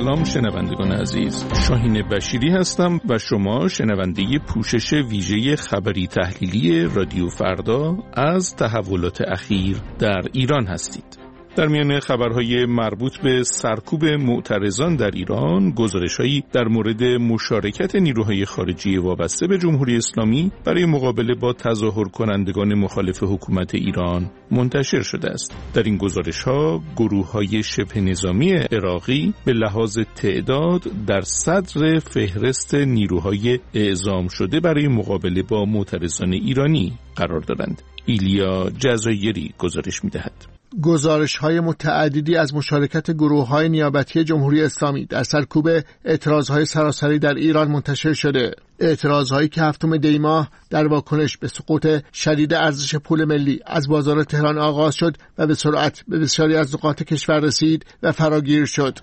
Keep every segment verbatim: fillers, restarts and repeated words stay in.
سلام شنوندگان عزیز، شاهین بشیری هستم و شما شنونده پوشش ویژه خبری تحلیلی رادیو فردا از تحولات اخیر در ایران هستید. در میان خبرهای مربوط به سرکوب معترضان در ایران، گزارش‌هایی در مورد مشارکت نیروهای خارجی وابسته به جمهوری اسلامی برای مقابله با تظاهر کنندگان مخالف حکومت ایران منتشر شده است. در این گزارش‌ها گروه‌های شبه نظامی عراقی به لحاظ تعداد در صدر فهرست نیروهای اعزام شده برای مقابله با معترضان ایرانی قرار دارند. ایلیا جزایری گزارش می‌دهد. گزارش‌های متعددی از مشارکت گروه‌های نیابتی جمهوری اسلامی در سرکوب اعتراض‌های سراسری در ایران منتشر شده. اعتراض‌هایی که هفتم دی ماه در واکنش به سقوط شدید ارزش پول ملی از بازار تهران آغاز شد و به سرعت به بسیاری از نقاط کشور رسید و فراگیر شد.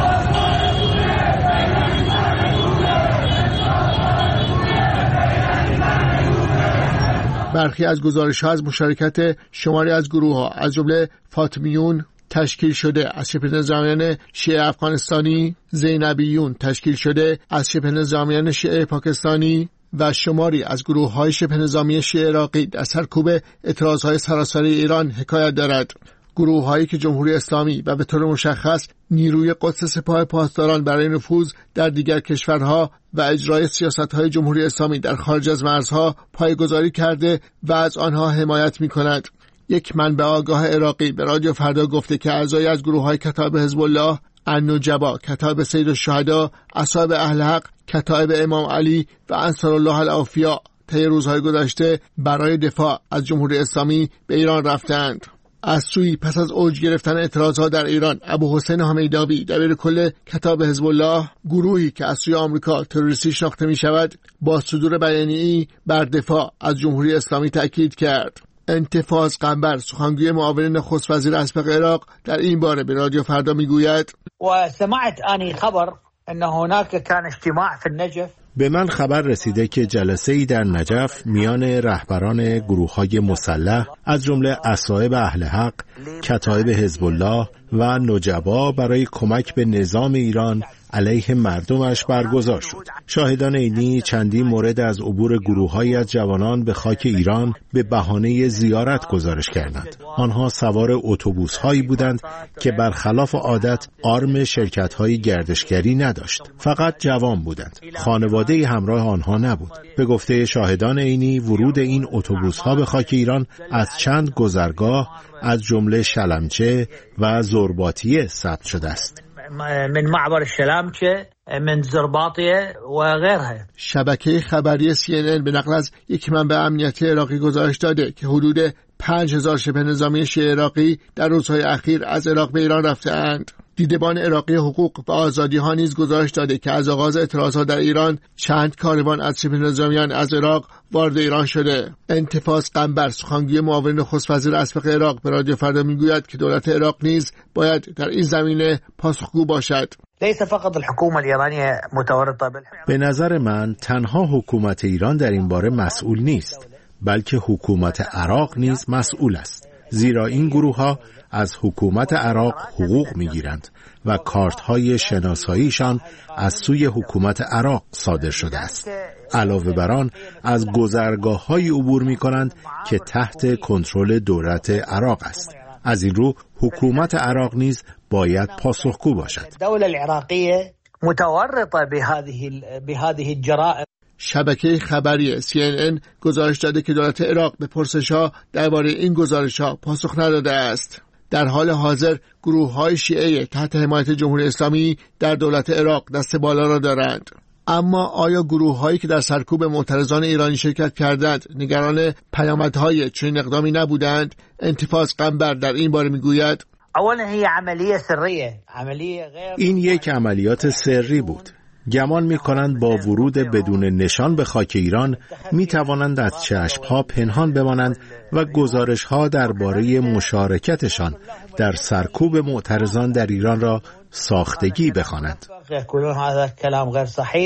برخی از گزارش‌ها از مشارکت شماری از گروه‌ها از جمله فاطمیون تشکیل شده از شبه نظامیان شیعه افغانستانی، زینبیون تشکیل شده از شبه نظامیان شیعه پاکستانی و شماری از گروه‌های شبه نظامی شیعه عراقی در سرکوب اعتراض‌های سراسری ایران حکایت دارد. گروه‌هایی که جمهوری اسلامی و به طور مشخص نیروی قدس سپاه پاسداران برای نفوذ در دیگر کشورها و اجرای سیاست‌های جمهوری اسلامی در خارج از مرزها پایه‌گذاری کرده و از آنها حمایت می‌کند. یک منبع آگاه عراقی به رادیو فردا گفته که اعضای از گروه‌های کتایب حزب الله، النجبا، کتایب سید الشهدا، اصحاب اهل حق، کتایب امام علی و انصار الله الاوفیا طی روزهای گذشته برای دفاع از جمهوری اسلامی به ایران رفتند. از سوی پس از اوج گرفتن اعتراضها در ایران، ابوحسین حمیداوی دبیر کل کتایب حزب الله، گروهی که از سوی آمریکا تروریستی شناخته می شود، با صدور بیانیه‌ای بر دفاع از جمهوری اسلامی تأکید کرد. انتفاض قنبر، سخنگوی معاون نخست وزیر اسبق عراق، در این باره به رادیو فردا می گوید: و سمعت آنی خبر ان هناك کان اجتماع فی النجف. به من خبر رسیده که جلسه‌ای در نجف میان رهبران گروه‌های مسلح از جمله اصحاب اهل حق، کتایب حزب الله و نجبا برای کمک به نظام ایران علیه مردمش برگزار شد. شاهدان عینی چندین مورد از عبور گروه‌هایی از جوانان به خاک ایران به بهانه زیارت گزارش کردند. آنها سوار اتوبوس‌هایی بودند که برخلاف عادت آرم شرکت‌های گردشگری نداشت. فقط جوان بودند. خانواده همراه آنها نبود. به گفته شاهدان عینی، ورود این اتوبوس‌ها به خاک ایران از چند گذرگاه از جمله شلمچه و زرباطیه ثبت شده است. من معبر الشلامچه، من زرباطیه و غیرها. شبکه خبری سی ان ان به نقل از یک منبع امنیتی عراقی گزارش داده که حدود پنج هزار شبه نظامی شیعه عراقی در روزهای اخیر از عراق به ایران رفته‌اند. دیدبان عراقی حقوق و آزادی ها نیز گزارش داده که از آغاز اعتراضات در ایران چند کاروان از شبه نظامیان از عراق وارد ایران شده. انتفاض قنبر، سخنگوی معاون نخست وزیر اسبق عراق، به رادیو فردا میگوید که دولت عراق نیز باید در این زمینه پاسخگو باشد. لیس فقط الحکومه الایرانیه متورطه بالحمایه. به نظر من تنها حکومت ایران در این باره مسئول نیست، بلکه حکومت عراق نیز مسئول است، زیرا این گروه‌ها از حکومت عراق حقوق می‌گیرند و کارت‌های شناساییشان از سوی حکومت عراق صادر شده است. علاوه بر آن از گذرگاه‌های عبور می‌کنند که تحت کنترل دولت عراق است. از این رو حکومت عراق نیز باید پاسخگو باشد. الدولة العراقية متورطة بهذه بهذه الجرائم. شبکه خبری سی ان ان گزارش داده که دولت عراق به پرسش‌ها درباره این گزارش‌ها پاسخ نداده است. در حال حاضر گروه‌های شیعه تحت حمایت جمهوری اسلامی در دولت عراق دست بالا را دارند. اما آیا گروه‌هایی که در سرکوب معترضان ایرانی شرکت کردند نگران پیامدهای چنین اقدامی نبودند؟ انتفاض قنبر در این باره میگوید: اولا هی عملیه سریه، عملیه غیر این یک عملیات سری بود. گمان می‌کنند با ورود بدون نشان به خاک ایران می‌توانند از چشم‌ها پنهان بمانند و گزارش‌ها درباره مشارکتشان در سرکوب معترضان در ایران را ساختگی بخوانند.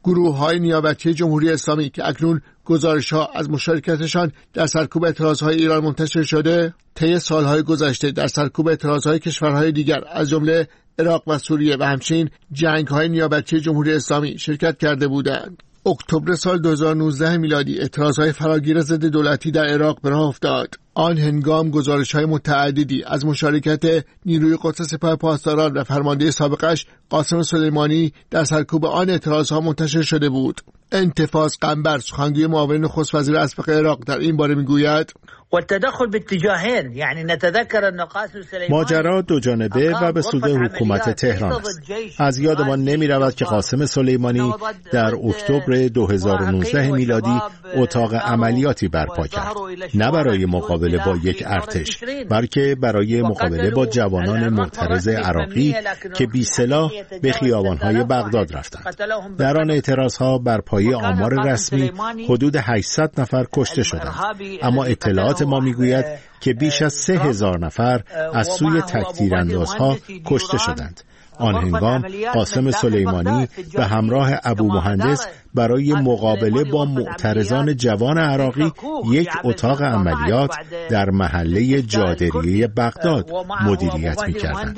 گروه‌های نیابتی جمهوری اسلامی که اکنون گزارش‌ها از مشارکتشان در سرکوب اعتراض‌های ایران منتشر شده، طی سال‌های گذشته در سرکوب اعتراض‌های کشورهای دیگر از جمله عراق و سوریه و همچنین جنگ‌های نیابتی جمهوری اسلامی شرکت کرده بودند. اکتبر سال دو هزار و نوزده میلادی اعتراضهای فراگیر ضد دولتی در عراق به راه افتاد. آن هنگام گزارش‌های متعددی از مشارکت نیروی قدس سپاه پاسداران و فرمانده سابقش قاسم سلیمانی در سرکوب آن اعتراضها منتشر شده بود. انتفاض قنبر، سخنگوی معاون نخست وزیر اسبق عراق، در این باره میگوید: والتدخل باتجاهين يعني نتذكر ان قاسم سلیمانی ماجرا دو جانبه و به سود حکومت تهران است. از یادمان نمی رود که قاسم سلیمانی در اکتبر دو هزار و نوزده میلادی اتاق عملیاتی برپا کرد، نه برای مقابله با یک ارتش، بلکه برای مقابله با جوانان معترض عراقی که بی سلاح به خیابان‌های بغداد رفتند. در آن اعتراضها بر پایه آمار رسمی حدود هشتصد نفر کشته شدند، اما اطلاعات ما میگوید که بیش از سه هزار نفر از سوی تک‌تیراندازها کشته شدند. آن هنگام قاسم سلیمانی به همراه ابو مهندس برای مقابله با معترضان جوان عراقی یک اتاق عملیات در محله جادریه بغداد مدیریت می‌کردند.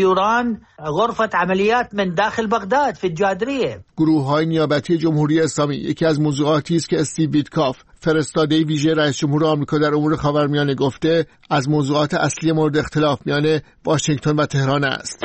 گروه‌های نیابتی جمهوری اسلامی یکی از موضوعاتی است که استیو بیتکاف، فرستاده ویژه رئیس جمهور آمریکا در امور خاورمیانه، گفته از موضوعات اصلی مورد اختلاف میان واشنگتن و تهران است.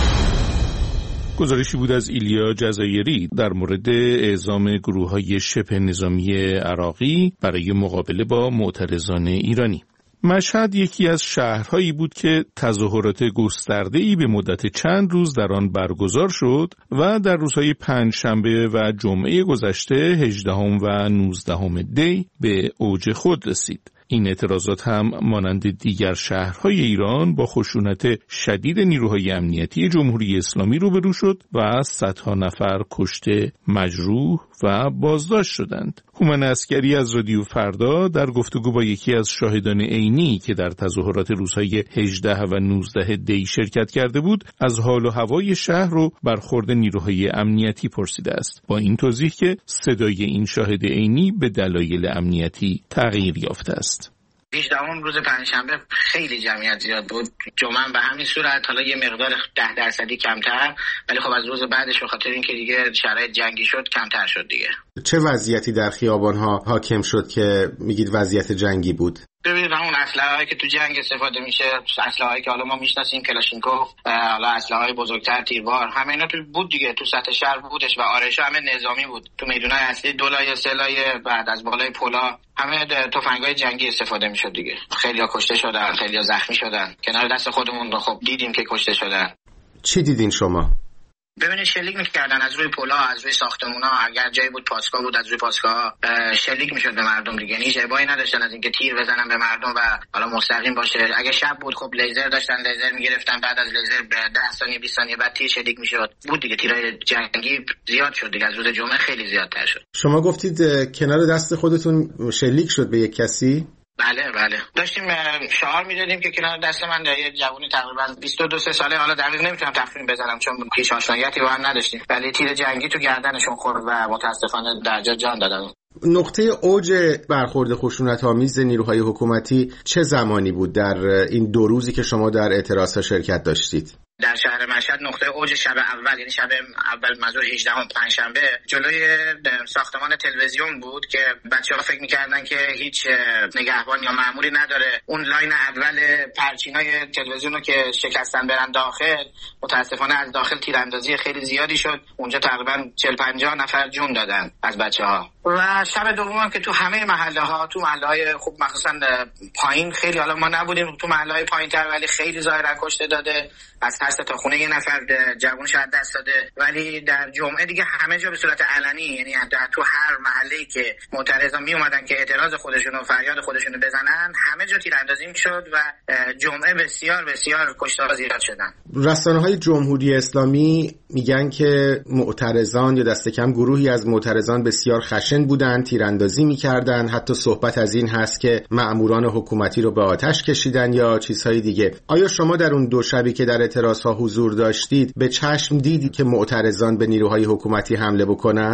گزارشی بود از ایلیا جزایری در مورد اعزام گروه‌های شبه نظامی عراقی برای مقابله با معترضان ایرانی. مشهد یکی از شهرهایی بود که تظاهرات گسترده‌ای به مدت چند روز در آن برگزار شد و در روزهای پنجشنبه و جمعه گذشته هجدهم و نوزدهم دی به اوج خود رسید. این اعتراضات هم مانند دیگر شهرهای ایران با خشونت شدید نیروهای امنیتی جمهوری اسلامی روبرو شد و صدها نفر کشته، مجروح و بازداشت شدند. هومن عسکری از رادیو فردا در گفتگو با یکی از شاهدان عینی که در تظاهرات روزهای هجده و نوزده دی شرکت کرده بود، از حال و هوای شهر و برخورد نیروهای امنیتی پرسیده است، با این توضیح که صدای این شاهد عینی به دلایل امنیتی تغییر یافته است. هجدهم روز پنجشنبه خیلی جمعیت زیاد بود، جمعه به همین صورت، حالا یه مقدار ده درصدی کمتر، ولی خب از روز بعدش به خاطر اینکه دیگه شرایط جنگی شد کمتر شد دیگه. چه وضعیتی در خیابان‌ها حاکم شد که میگید وضعیت جنگی بود؟ ببینید همون اسلحه‌ای که تو جنگ استفاده میشه، اسلحه‌ای که حالا ما میشناسیم، کلاشینکوف، حالا اسلحه‌های بزرگتر، تیربار، همه اینا تو بود دیگه، تو سطح شهر بودش و آرایش‌ها همه نظامی بود. تو میدونای اصلی دولای سلای بعد از بالای پلا همه تفنگ‌های جنگی استفاده میشد دیگه. خیلی‌ها کشته شدن، خیلی‌ها زخمی شدن. کنار دست خودمون رو خب دیدیم که کشته شدن. چی دیدین شما؟ ببینید شلیک میکردن از روی پلا، از روی ساختمونا، اگر جایی بود پاسگاه بود از روی پاسگاه شلیک میشد به مردم دیگه. یعنی جبایی نداشتن از اینکه تیر بزنن به مردم و حالا مستقیم باشه. اگه شب بود خب لیزر داشتن، لیزر میگرفتن، بعد از لیزر ده ثانیه بیست ثانیه بعد تیر شلیک میشد. بود دیگه، تیرای جنگی زیاد شد دیگه، از روز جمعه خیلی زیادتر شد. شما گفتید کنار دست خودتون شلیک شد به یک کسی؟ بله بله، داشتیم شعار میدادیم که کنار دست من یه جوونی تقریبا بیست و دو ساله، حالا دقیق نمیتونم تخمین بزنم چون هیچ آشنایتی با هم نداشتیم، ولی تیر جنگی تو گردنشون خورد و متاسفانه در جا جان دادن. نقطه اوج برخورد خشونت‌آمیز نیروهای حکومتی چه زمانی بود در این دو روزی که شما در اعتراض‌ها شرکت داشتید؟ در شهر مشهد نقطه اوج شب اول، یعنی شب اول منظور هجدهم پنجشنبه، جلوی ساختمان تلویزیون بود که بچه‌ها فکر می‌کردن که هیچ نگهبان یا مأموری نداره. اون لاین اول پرچینای تلویزیون رو که شکستن برن داخل، متاسفانه از داخل تیراندازی خیلی زیادی شد. اونجا تقریبا چهل پنجاه نفر جون دادن از بچه‌ها. و شب دوم که تو همه محله‌ها، تو محله‌های خوب مخصوصا پایین، خیلی حالا ما نبودیم تو محله‌های پایین‌تر، ولی خیلی ظاهرا کشته داده، از هر تا خونه یه نفر جوونش از دست داده. ولی در جمعه دیگه همه جا به صورت علنی، یعنی تو هر محله‌ای که معترضان می اومدن که اعتراض خودشون و فریاد خودشون رو بزنن، همه جا تیراندازی می‌شد و جمعه بسیار بسیار کشتار زیاد شدن. رسانه‌های جمهوری اسلامی میگن که معترضان یا دست کم گروهی از معترضان بسیار خشن بودن، تیراندازی می‌کردن، حتی صحبت از این هست که مأموران حکومتی رو به آتش کشیدن یا چیزهای دیگه. آیا شما در اون دو شبی که در اعتراض حضور داشتید به چشم دیدید که معترضان به نیروهای حکومتی حمله بکنن؟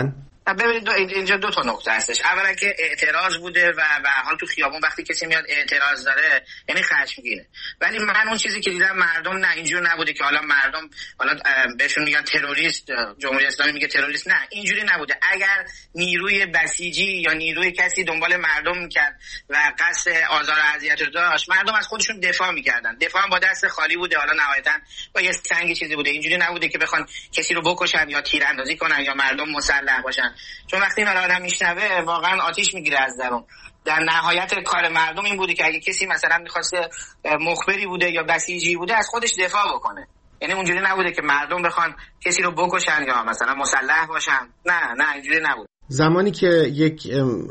ببینید اینجا دو تا نکته هستش. اولا که اعتراض بوده و به حال تو خیابون وقتی کسی میاد اعتراض داره یعنی خشمگینه، ولی من اون چیزی که دیدم مردم نه اینجوری نبوده که حالا مردم حالا بهشون میگن تروریست، جمهوری اسلامی میگه تروریست، نه اینجوری نبوده. اگر نیروی بسیجی یا نیروی کسی دنبال مردم میکرد و قصد آزار و اذیت رو داشت، مردم از خودشون دفاع میکردن. دفاع هم با دست خالی بوده، حالا نهایتا با یه سنگ چیزی بوده. اینجوری نبوده که بخوان کسی رو بکشن یا تیراندازی کنن یا مردم مسلح باشن، چون وقتی این آدم میشنوه واقعا آتیش میگیره از درون. در نهایت کار مردم این بوده که اگه کسی مثلا میخواسته مخبری بوده یا بسیجی بوده از خودش دفاع بکنه، یعنی اونجوری نبوده که مردم بخوان کسی رو بکشن یا مثلا مسلح باشن، نه نه اینجوری نبوده. زمانی که یک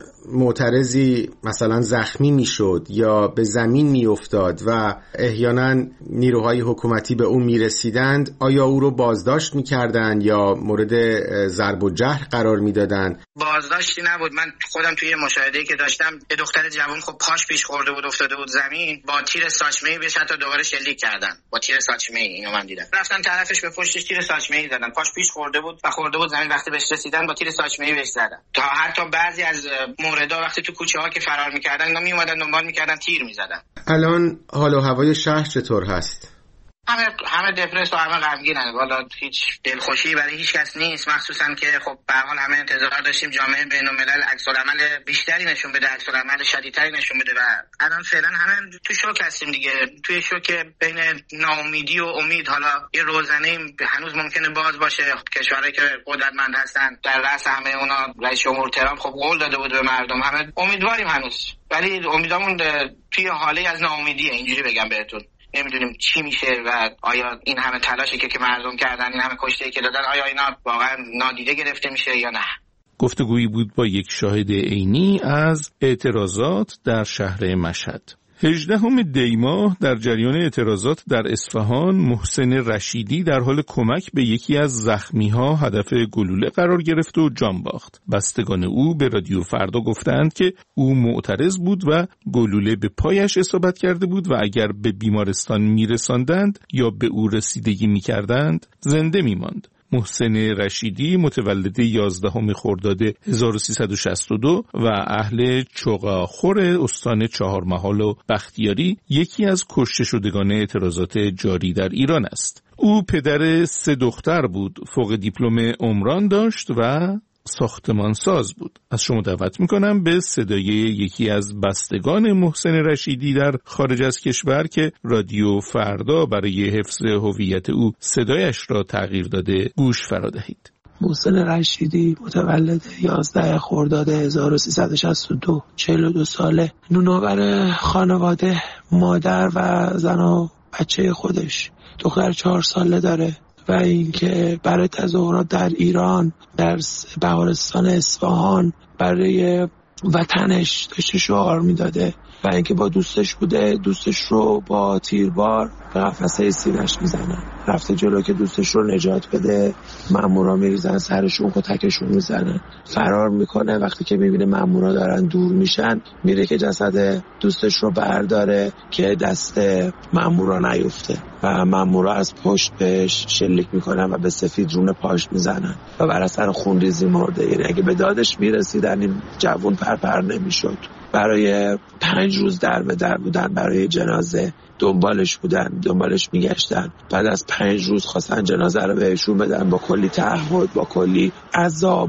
معترضی مثلا زخمی میشد یا به زمین میافتاد و احیانا نیروهای حکومتی به اون میرسیدند، آیا او رو بازداشت میکردند یا مورد ضرب و جرح قرار میدادند؟ بازداشتی نبود. من خودم توی مشاهده‌ای که داشتم یه دختر جوان خب پاش پیش خورده بود، افتاده بود زمین، با تیر ساچمه‌ای بهش حتی دوباره شلیک کردن با تیر ساچمه‌ای. اینو من دیدم، رفتن طرفش به پشتش تیر ساچمه‌ای زدن، پاش پیش خورده بود و خورده بود زمین. وقتی بهش رسیدن با تیر ساچمه‌ای بهش زدن. تا حتی بعضی از موردها وقتی تو کوچه ها که فرار میکردن اینا میومدن دنبال میکردن، تیر میزدن. الان حال و هوای شهر چطور هست؟ همه همه دپرس و همه غمگینن. والا هیچ دلخوشی برای هیچ کس نیست، مخصوصا که خب به هر حال همه انتظار داشتیم جامعه بین‌الملل عکس‌العمل بیشتری نشون بده، عکس‌العمل شدیدتری نشون بده و الان فعلا همه تو شوک هستیم دیگه. توی شوک بین ناامیدی و امید. حالا یه روزنه هنوز ممکنه باز باشه. کشورهایی که قدرتمند هستن در رأس همه اونا رئیس جمهور ترامپ خب قول داده بود به مردم، همه امیدواریم هنوز، ولی امیدامون توی حاله از ناامیدیه. اینجوری بگم بهتون، نمیدونیم چی میشه و آیا این همه تلاشی که که مردم کردن، این همه کشته‌ای که دادن، آیا اینا واقعا نادیده گرفته میشه یا نه. گفتگویی بود با یک شاهد عینی از اعتراضات در شهر مشهد. هجدهم دی ماه در جریان اعتراضات در اصفهان، محسن رشیدی در حال کمک به یکی از زخمی‌ها هدف گلوله قرار گرفت و جان باخت. بستگان او به رادیو فردا گفتند که او معترض بود و گلوله به پایش اصابت کرده بود و اگر به بیمارستان میرساندند یا به او رسیدگی میکردند زنده میماند. محسن رشیدی متولد یازدهم خرداد هزار و سیصد و شصت و دو و اهل چغاخور استان چهارمحال و بختیاری یکی از کشته شدگان اعتراضات جاری در ایران است. او پدر سه دختر بود، فوق دیپلم عمران داشت و ساختمانساز بود. از شما دعوت میکنم به صدای یکی از بستگان محسن رشیدی در خارج از کشور که رادیو فردا برای حفظ هویت او صدایش را تغییر داده گوش فرا دهید. محسن رشیدی متولد یازده خرداد هزار و سیصد و شصت و دو، چهل و دو ساله، نونآور خانواده، مادر و زن و بچه خودش، دختر چهار ساله داره و اینکه برای تظاهرات در ایران در بهارستان اصفهان برای وطنش داشته شعار میداده و اینکه با دوستش بوده، دوستش رو با تیربار به قفسه سینه‌اش میزنن. رفته جلو که دوستش رو نجات بده، مامورا میریزن سرشون، کتکشون میزنن. فرار میکنه، وقتی که میبینه مامورا دارن دور میشن میره که جسد دوستش رو برداره که دست مامورا نیفته و مامورا از پشت بهش شلیک میکنن و به سفید رون پاش میزنن و بر اثر خونریزی مرده. یعنی اگه به دادش میرسیدن این جوون پرپر نمیشد. برای پنج روز در به در بودن، برای جنازه دنبالش بودن، دنبالش میگشتن. بعد از پنج روز خواستن جنازه رو بهشون بدن با کلی تعهد، با کلی عذاب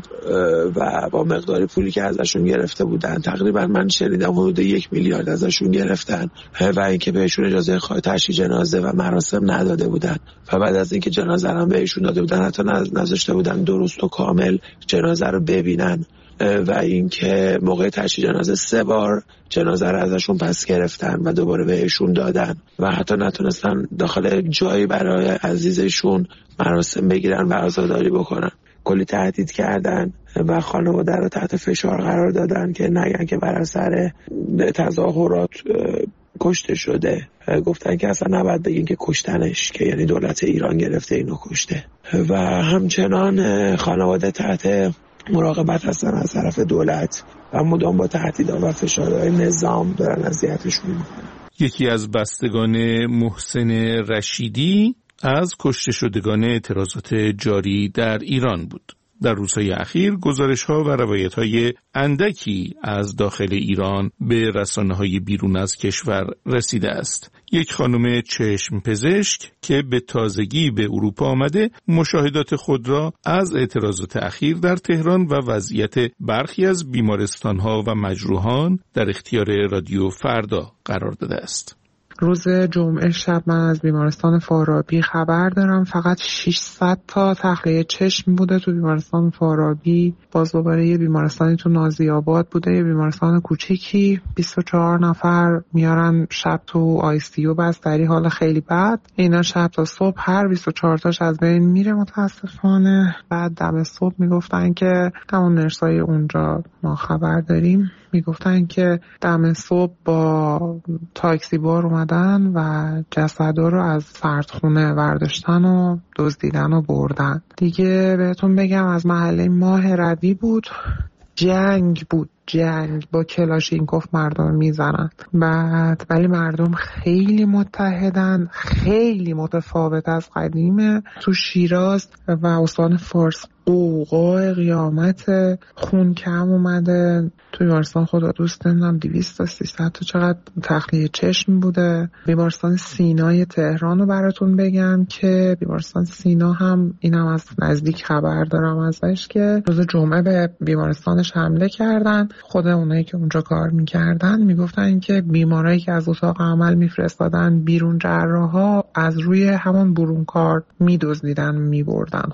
و با مقداری پولی که ازشون گرفته بودن. تقریبا من شنیدم حدود یک میلیارد ازشون گرفتن و اینکه بهشون اجازه تشییع جنازه و مراسم نداده بودن و بعد از اینکه جنازه رو بهشون داده بودن حتی نذاشته بودن درست و کامل جنازه رو ببینن و اینکه موقع تشییع جنازه سه بار جنازه رو ازشون پس گرفتن و دوباره بهشون دادن و حتی نتونستن داخل جایی برای عزیزشون مراسم بگیرن و عزاداری بکنن. کلی تهدید کردن و خانواده رو تحت فشار قرار دادن که نگن که بر اثر تظاهرات کشته شده. گفتن که اصلا نباید بگین که کشتنش، که یعنی دولت ایران گرفته اینو کشته. و همچنان خانواده تحت مراقبت هستن از طرف دولت و مدام با تهدیدها و فشارهای نظام دارن اذیتشون میکنن. یکی از بستگان محسن رشیدی از کشته شدگان اعتراضات جاری در ایران بود. در روزهای اخیر گزارش‌ها و روایت‌های اندکی از داخل ایران به رسانه‌های بیرون از کشور رسیده است. یک خانم چشم پزشک که به تازگی به اروپا آمده مشاهدات خود را از اعتراضات اخیر در تهران و وضعیت برخی از بیمارستان‌ها و مجروحان در اختیار رادیو فردا قرار داده است. روز جمعه شب من از بیمارستان فارابی خبر دارم فقط ششصد تا تخلیه چشم بوده تو بیمارستان فارابی. باز دوباره یه بیمارستانی تو نازی‌آباد بوده، یه بیمارستان کوچیکی، بیست و چهار نفر میارن شب تو آی سی یو بستری، حالا خیلی بد. اینا شب تا صبح هر بیست و چهار تاش از بین میره متاسفانه. بعد دم صبح میگفتن که همون نرسای اونجا ما خبر داریم میگفتن که دم صبح با تاکسی بار اومدن و جسدا رو از سردخونه برداشتن و دزدیدن و بردن. دیگه بهتون بگم از محله ماه روی بود، جنگ بود، جنگ با کلاشینکوف مردم میزنن. بعد ولی مردم خیلی متحدن، خیلی متفاوت از قدیمه. تو شیراز و استان فارس قوقای قیامت، خون کم اومده. تو بیمارستان خدا دوست نمیدونم دویست تا سیصد تا چقدر تخلیه چشم بوده. بیمارستان سینای تهران رو براتون بگم که بیمارستان سینا هم اینم از نزدیک خبر دارم ازش که روز جمعه به بیمارستانش حمله کردن. خود اونایی که اونجا کار میکردن میگفتن که بیمارایی که از اتاق عمل میفرستادن بیرون جراحا از روی همون برون کار میدزدیدن میبردن.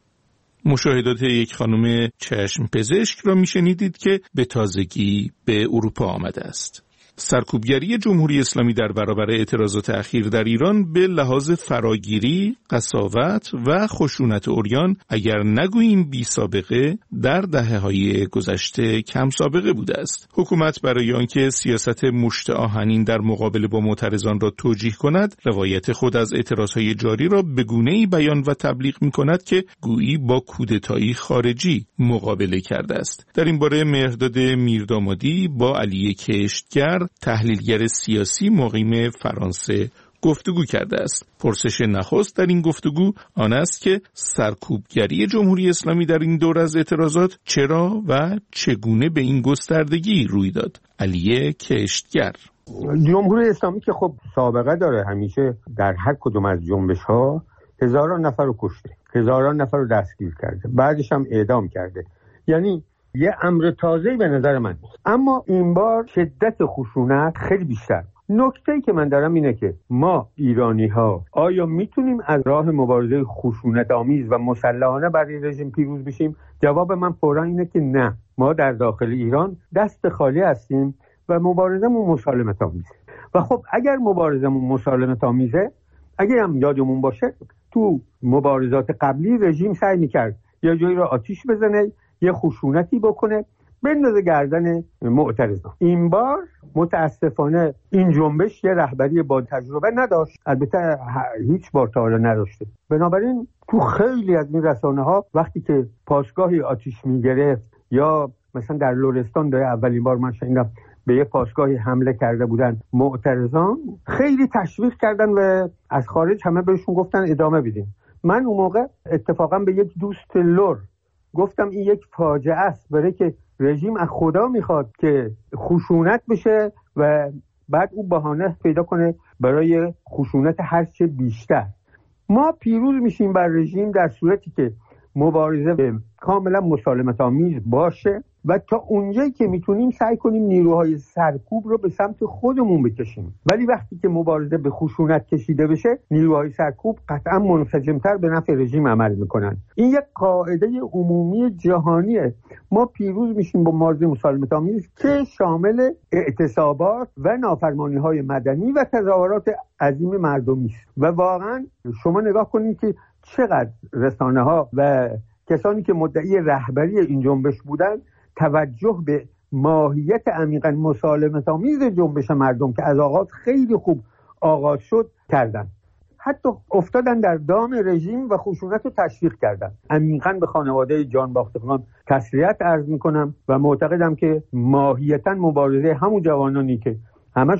مشاهدات یک خانم چشم پزشک را میشنیدید که به تازگی به اروپا آمده است. سرکوبگری جمهوری اسلامی در برابر اعتراضات اخیر در ایران به لحاظ فراگیری، قساوت و خشونت عریان اگر نگوییم بی سابقه در دهه‌های گذشته کم سابقه بوده است. حکومت برای آنکه سیاست مشت آهنین در مقابله با معترضان را توجیه کند، روایت خود از اعتراضهای جاری را به گونه‌ای بیان و تبلیغ می‌کند که گویی با کودتایی خارجی مقابله کرده است. در این باره مهرداد میردامادی با علی کشتگر، تحلیلگر سیاسی مقیم فرانسه، گفتگو کرده است. پرسش نخست در این گفتگو آن است که سرکوبگری جمهوری اسلامی در این دور از اعتراضات چرا و چگونه به این گستردگی روی داد. علی کشتگر: جمهوری اسلامی که خب سابقه داره، همیشه در هر کدوم از جنبش‌ها هزاران نفر رو کشته، هزاران نفر رو دستگیر کرده، بعدش هم اعدام کرده. یعنی یه امر تازه‌ای به نظر من نیست. اما این بار شدت خشونت خیلی بیشتر. نکته‌ای که من دارم اینه که ما ایرانی‌ها آیا میتونیم از راه مبارزه خشونت آمیز و مسلحانه برای رژیم پیروز بشیم؟ جواب من فوراً اینه که نه. ما در داخل ایران دست خالی هستیم و مبارزمون مسالمت آمیزه. و خب اگر مبارزمون مسالمت آمیزه، اگر هم یادمون باشه تو مبارزات قبلی رژیم سعی می‌کرد یا جایی رو آتیش بزنه، یه خشونتی بکنه، بندازه گردن معترضان. این بار متاسفانه این جنبش یه رهبری با تجربه نداشت، البته هیچ بار تا حالا نداشته. بنابراین تو خیلی از این رسانه‌ها وقتی که پاسگاهی آتیش می‌گرفت یا مثلا در لرستان داره اولین بار من شنیدم به یه پاسگاهی حمله کرده بودن معترضان، خیلی تشویق کردن و از خارج همه بهشون گفتن ادامه بدین. من اون موقع اتفاقا به یک دوست لر گفتم این یک فاجعه است، برای که رژیم از خدا میخواد که خشونت بشه و بعد او بهانه پیدا کنه برای خشونت هرچه بیشتر. ما پیروز میشیم بر رژیم در صورتی که مبارزه کاملا مسالمت آمیز باشه و تا اونجایی که میتونیم سعی کنیم نیروهای سرکوب رو به سمت خودمون بکشیم. ولی وقتی که مبارزه به خشونت کشیده بشه، نیروهای سرکوب قطعا منسجمتر به نفع رژیم عمل میکنن. این یک قاعده عمومی جهانیه. ما پیروز میشیم با مبارزه مسالمت آمیز که شامل اعتصابات و نافرمانی‌های مدنی و تظاهرات عظیم مردمی است. و واقعا شما نگاه کنید که چقدر رسانه‌ها و کسانی که مدعی رهبری این جنبش بودن توجه به ماهیت عمیقاً مسالمت‌آمیز جنبش مردم که از آغاز خیلی خوب آغاز شد کردن. حتی افتادن در دام رژیم و خشونت رو تشویق کردن. عمیقاً به خانواده جانباختگان تسلیت عرض میکنم و معتقدم که ماهیتاً مبارزه همون جوانانی که همشون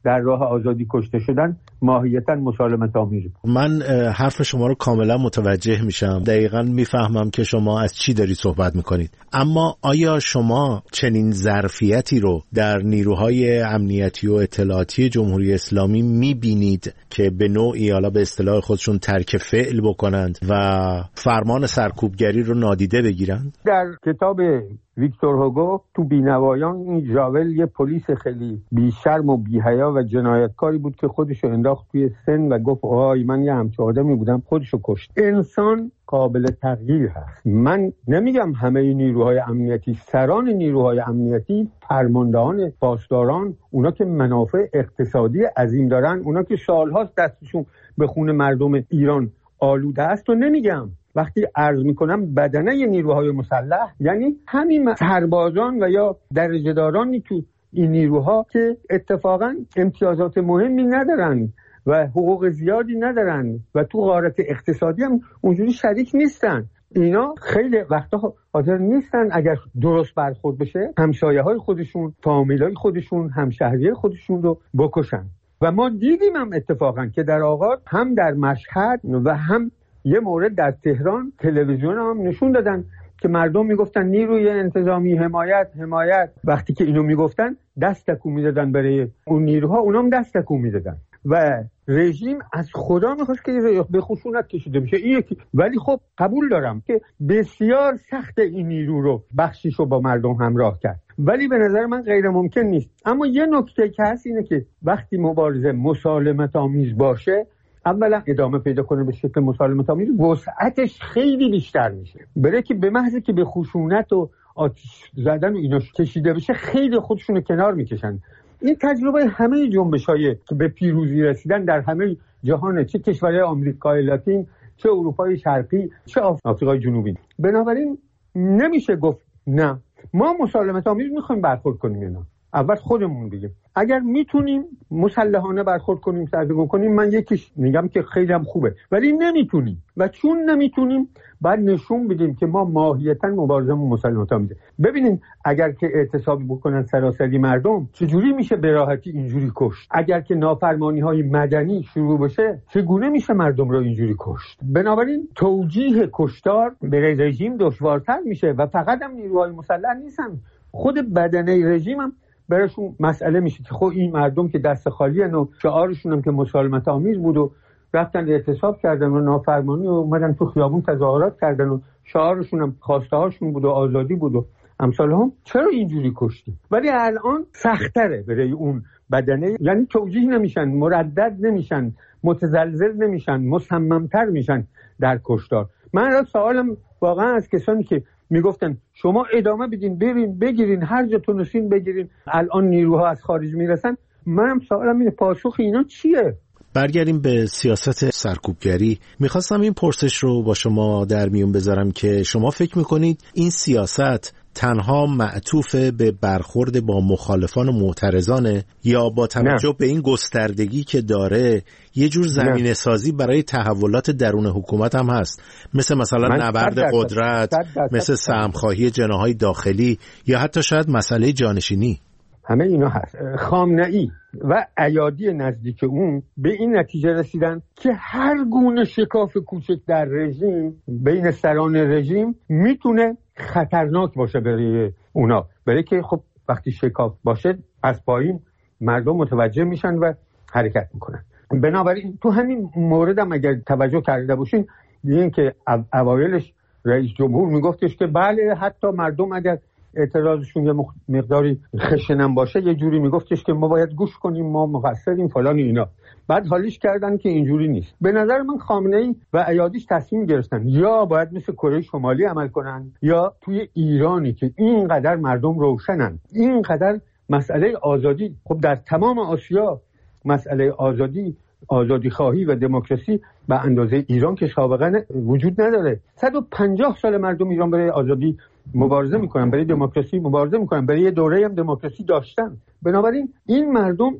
در راه آزادی کشته شدن ماهیتاً مسالمت آمیز بود. من حرف شما رو کاملا متوجه میشم، دقیقاً میفهمم که شما از چی داری صحبت میکنید، اما آیا شما چنین ظرفیتی رو در نیروهای امنیتی و اطلاعاتی جمهوری اسلامی میبینید که به نوعی حالا به اصطلاح خودشون ترک فعل بکنند و فرمان سرکوبگری رو نادیده بگیرند؟ در کتاب ویکتور هوگو تو بینوایان این ژاول یه پلیس خیلی بیشرم و بی‌حیا و جنایتکاری بود که خودشو انداخت توی سن و گفت آهای من یه همچه آدمی بودم، خودشو کشت. انسان قابل تغییر هست. من نمیگم همه نیروهای امنیتی، سران نیروهای امنیتی، فرماندهان، پاسداران، اونا که منافع اقتصادی عظیم دارن، اونا که سالهاست دستشون به خون مردم ایران آلوده است و نمیگم. وقتی عرض میکنم بدنه نیروهای مسلح یعنی همین سربازان و یا درجه‌دارانی تو این نیروها که اتفاقا امتیازات مهمی ندارن و حقوق زیادی ندارن و تو غارت اقتصادی هم اونجوری شریک نیستن. اینا خیلی وقتا حاضر نیستن اگر درست برخورد بشه همسایه های خودشون، فامیلای خودشون، همشهری خودشون رو بکشن. و ما دیدیم هم اتفاقا که در آغاز هم در مشهد و هم یه مورد در تهران تلویزیون هم نشون دادن که مردم میگفتن نیروی انتظامی حمایت حمایت. وقتی که اینو میگفتن دست تکون میدادن برای اون نیروها، اونام دست تکون میدادن و رژیم از خدا میخواست که به خشونت کشیده بشه. این یکی. ولی خب قبول دارم که بسیار سخت این نیرو رو بخشیشو با مردم همراه کرد، ولی به نظر من غیر ممکن نیست. اما یه نکته که هست اینه که وقتی مبارزه مسالمت آمیز باشه، اولا ادامه پیدا کنه به شکل مسالمت آمیز، وسعتش خیلی بیشتر میشه. برای که به محض که به خشونت و آتش زدن و اینا کشیده بشه خیلی خودشونو کنار میکشن. این تجربه همه جنبش‌های که به پیروزی رسیدن در همه جهان، چه کشورهای آمریکای لاتین، چه اروپای شرقی، چه آفریقای جنوبی. بنابراین نمیشه گفت نه ما مسالمت آمیز میخوایم برخورد کنیم. اینا اول خودمون بگیم اگر میتونیم مسلحانه برخورد کنیم، سرکوب کنیم، من یکیش میگم که خیلی هم خوبه، ولی نمیتونیم و چون نمیتونیم بعد نشون بدیم که ما ماهیتاً مبارزمون مسلحانه میده. ببینین اگر که اعتصاب بکنن سراسری مردم چجوری میشه به راحتی اینجوری کشت؟ اگر که نافرمانی های مدنی شروع بشه چگونه میشه مردم رو اینجوری کشت؟ بنابراین توجیه کشتار به رژیم دشوارتر میشه و فقط هم نیروهای مسلح نیستن، خود بدنه رژیم هم براشون مسئله میشه که خب این مردم که دست خالی ان و شعارشون هم که مسالمت آمیز بود و رفتن اعتصاب کردن و نافرمانی و اومدن تو خیابون تظاهرات کردن و شعارشون هم خواسته هاشون بود و آزادی بود و امثال هم، چرا اینجوری کشتی؟ ولی الان سختره برای اون بدنه، یعنی توجیه نمیشن، مردد نمیشن، متزلزل نمیشن، مصممتر میشن در کشتار. من را سوالم واقعا از کسانی که میگفتن شما ادامه بدین، برین بگیرین، هر جا تونستین بگیرین، الان نیروها از خارج میرسن، منم سوالم اینه پاسخ اینا چیه؟ برگردیم به سیاست سرکوبگری. میخواستم این پرسش رو با شما در میون بذارم که شما فکر میکنید این سیاست تنها معطوف به برخورد با مخالفان و معترضانه یا با توجه نه. به این گستردگی که داره یه جور زمینه سازی برای تحولات درون حکومت هم هست، مثل مثلا نبرد قدرت، مثل سهمخواهی جناح‌های داخلی یا حتی شاید مسئله جانشینی؟ همه اینا هست. خامنه‌ای و ایادی نزدیک اون به این نتیجه رسیدن که هر گونه شکاف کوچک در رژیم بین سران رژیم میتونه خطرناک باشه برای اونا، برای که خب وقتی شکاف باشه از پایین مردم متوجه میشن و حرکت میکنن. بنابراین تو همین موردم اگر توجه کرده باشین دیدین که اوایلش رئیس جمهور میگفتش که بله حتی مردم اگر اعتراضشون یه مقداری خشنم باشه یه جوری میگفتش که ما باید گوش کنیم، ما مقصریم فلان اینا. بعد حالیش کردن که اینجوری نیست. به نظر من خامنه‌ای و ایادیش تصمیم گرفتن یا باید مثل کره شمالی عمل کنن یا توی ایرانی که اینقدر مردم روشنن، اینقدر مسئله آزادی، خب در تمام آسیا مسئله آزادی، آزادی خواهی و دموکراسی به اندازه ایران که سابقا وجود نداره. صد و پنجاه سال مردم ایران برای آزادی مبارزه میکنن، برای دموکراسی مبارزه میکنن، برای یه دوره هم دموکراسی داشتن. بنابراین این مردم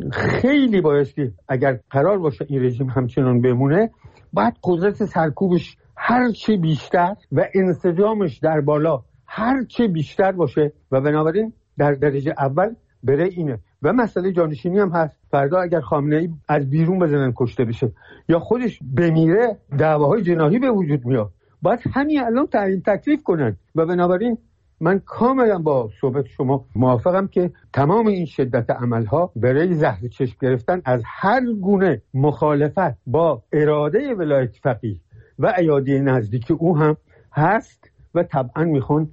خیلی بایستی اگر قرار باشه این رژیم همچنان بمونه باید قدرت سرکوبش هر چه بیشتر و انسجامش در بالا هر چه بیشتر باشه و بنابراین در درجه اول برای اینه و مسئله جانشینی هم هست. فردا اگر خامنه‌ای از بیرون بزنن کشته بشه یا خودش بمیره دعواهای جناحی به وجود میاد. باید همین الان تعیین تکلیف کنن و بنابراین من کاملا با صحبت شما موافقم که تمام این شدت عملها برای زهر چشم گرفتن از هر گونه مخالفت با اراده ولایت فقیه و ایادی نزدیک او هم هست و طبعا میخوان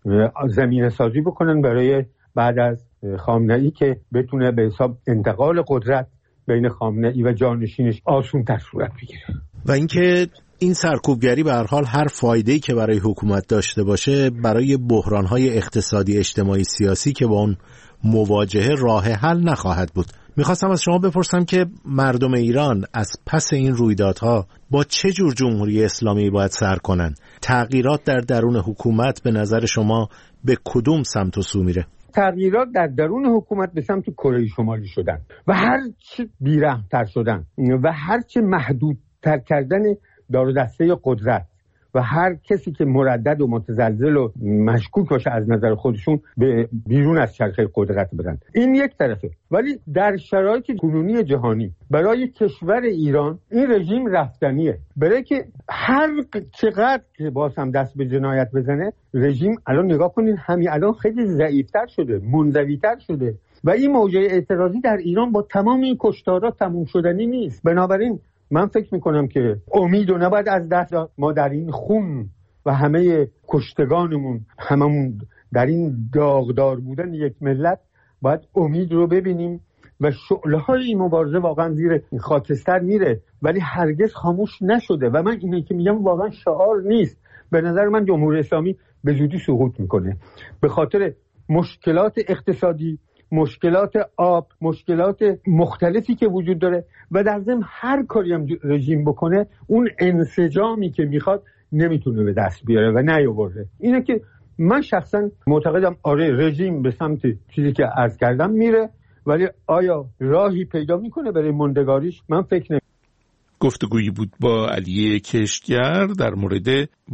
زمینه سازی بکنن برای بعد از خامنه‌ای که بتونه به حساب انتقال قدرت بین خامنه‌ای و جانشینش آسان‌تر صورت بگیره. و اینکه این سرکوبگری به هر حال هر فایده‌ای که برای حکومت داشته باشه برای بحران‌های اقتصادی اجتماعی سیاسی که با اون مواجهه راه حل نخواهد بود. میخواستم از شما بپرسم که مردم ایران از پس این رویدادها با چه جور جمهوری اسلامی باید سر کنن؟ تغییرات در درون حکومت به نظر شما به کدوم سمت و سو میره؟ تغییرات در درون حکومت به سمت کره شمالی شدن و هر چه بیرحم‌تر شدن و هر چه محدودتر کردن دار و دسته قدرت و هر کسی که مردد و متزلزل و مشکوک باشه از نظر خودشون به بیرون از چرخه قدرت برن. این یک طرفه. ولی در شرایط کنونی جهانی برای کشور ایران این رژیم رفتنیه. برای که هر چقدر که باز هم دست به جنایت بزنه رژیم الان نگاه کنین همین الان خیلی ضعیفتر شده، منزویتر شده و این موجه اعتراضی در ایران با تمام این کشتارها تموم شدنی نیست. بنابراین من فکر میکنم که امید و نباید از دست داد. ما در این خون و همه کشتگانمون هممون در این داغدار بودن یک ملت باید امید رو ببینیم و شعله‌های این مبارزه واقعا زیر خاکستر میره ولی هرگز خاموش نشده و من اینی که میگم واقعا شعار نیست. به نظر من جمهوری اسلامی به زودی سقوط میکنه به خاطر مشکلات اقتصادی، مشکلات آب، مشکلات مختلفی که وجود داره و در ضمن هر کاری هم رژیم بکنه اون انسجامی که میخواد نمیتونه به دست بیاره و نیاورده. اینه که من شخصا معتقدم آره رژیم به سمت چیزی که عرض کردم میره ولی آیا راهی پیدا میکنه برای موندگاریش؟ من فکر نمی گفتگویی بود با علی کشتگر در مورد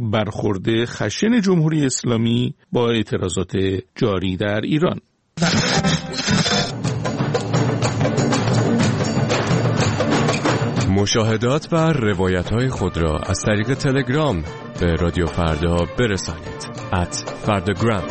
برخورد خشن جمهوری اسلامی با اعتراضات جاری در ایران. مشاهدات و روایت‌های خود را از طریق تلگرام به رادیو فردا برسانید. ات فرداگرام.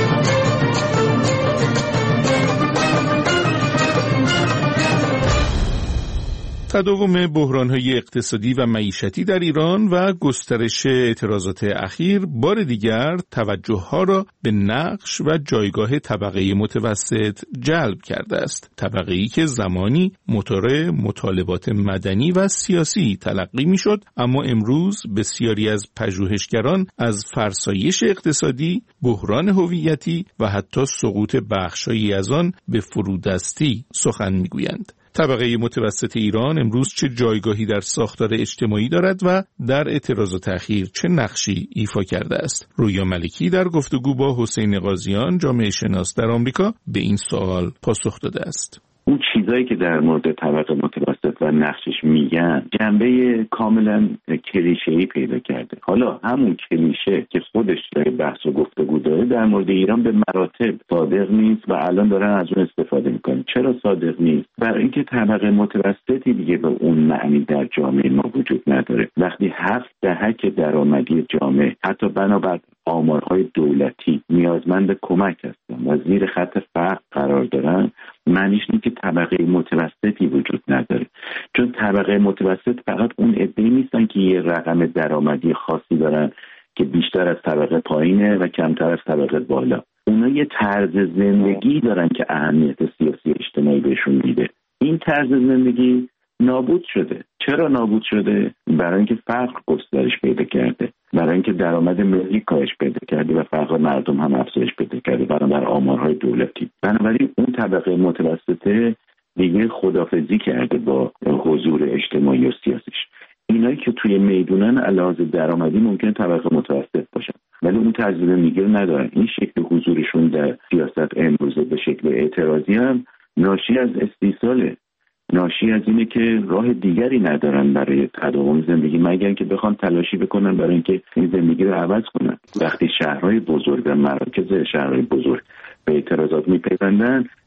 تداوم بحران‌های اقتصادی و معیشتی در ایران و گسترش اعتراضات اخیر بار دیگر توجه‌ها را به نقش و جایگاه طبقه متوسط جلب کرده است. طبقه‌ای که زمانی موتور مطالبات مدنی و سیاسی تلقی می‌شد، اما امروز بسیاری از پژوهشگران از فرسایش اقتصادی، بحران هویتی و حتی سقوط بخش‌هایی از آن به فرودستی سخن می‌گویند. طبقه متوسط ایران امروز چه جایگاهی در ساختار اجتماعی دارد و در اعتراضات اخیر چه نقشی ایفا کرده است؟ رویا ملکی در گفتگو با حسین قاضیان جامعه شناس در آمریکا به این سوال پاسخ داده است. اون چیزایی که در مورد طبقه متوسط و نقشش میگن جنبه کاملا کلیشه‌ای پیدا کرده. حالا همون کلیشه که خودش داره بحث و گفتگو داره در مورد ایران به مراتب صادق نیست و الان دارن از اون استفاده میکنن. چرا صادق نیست؟ برای اینکه طبقه متوسطی دیگه به اون معنی در جامعه ما وجود نداره. وقتی هفت دهک درآمدی جامعه حتی بنابر آمارهای دولتی نیازمند کمک هستن و زیر خط فقر قرار دارن، معنیش اینه که طبقه متوسطی وجود نداره. چون طبقه متوسط فقط اون عده‌ای نیستن که یه رقم درآمدی خاصی دارن که بیشتر از طبقه پایینه و کمتر از طبقه بالا. اونا یه طرز زندگی دارن که اهمیت سیاسی اجتماعی بهشون میده. این طرز زندگی نابود شده. چرا نابود شده؟ برای اینکه فقر گسترش پیدا کرده، برای اینکه درآمد ملی کاهش پیدا کرده و فقر مردم هم افزایش پیدا کرده بنابر آمارهای دولتی. بنابراین اون طبقه متوسطه دیگه خداحافظی کرده با حضور اجتماعی و سیاسیش. اینایی که توی میدونن علاوه درآمدی ممکن طبقه متوسط باشن ولی اون طرز زندگی رو ندارن. این شکل حضورشون در سیاست امروزه به شکل اعتراضی هم ناشی از استیصاله، ناشی از اینه که راه دیگری ندارن برای تداوم زندگی مگر که بخوان تلاشی بکنن برای اینکه این زندگی رو عوض کنن. وقتی شهرهای بزرگ و مراکز شهرهای بزرگ به اعتراضات میپیوندن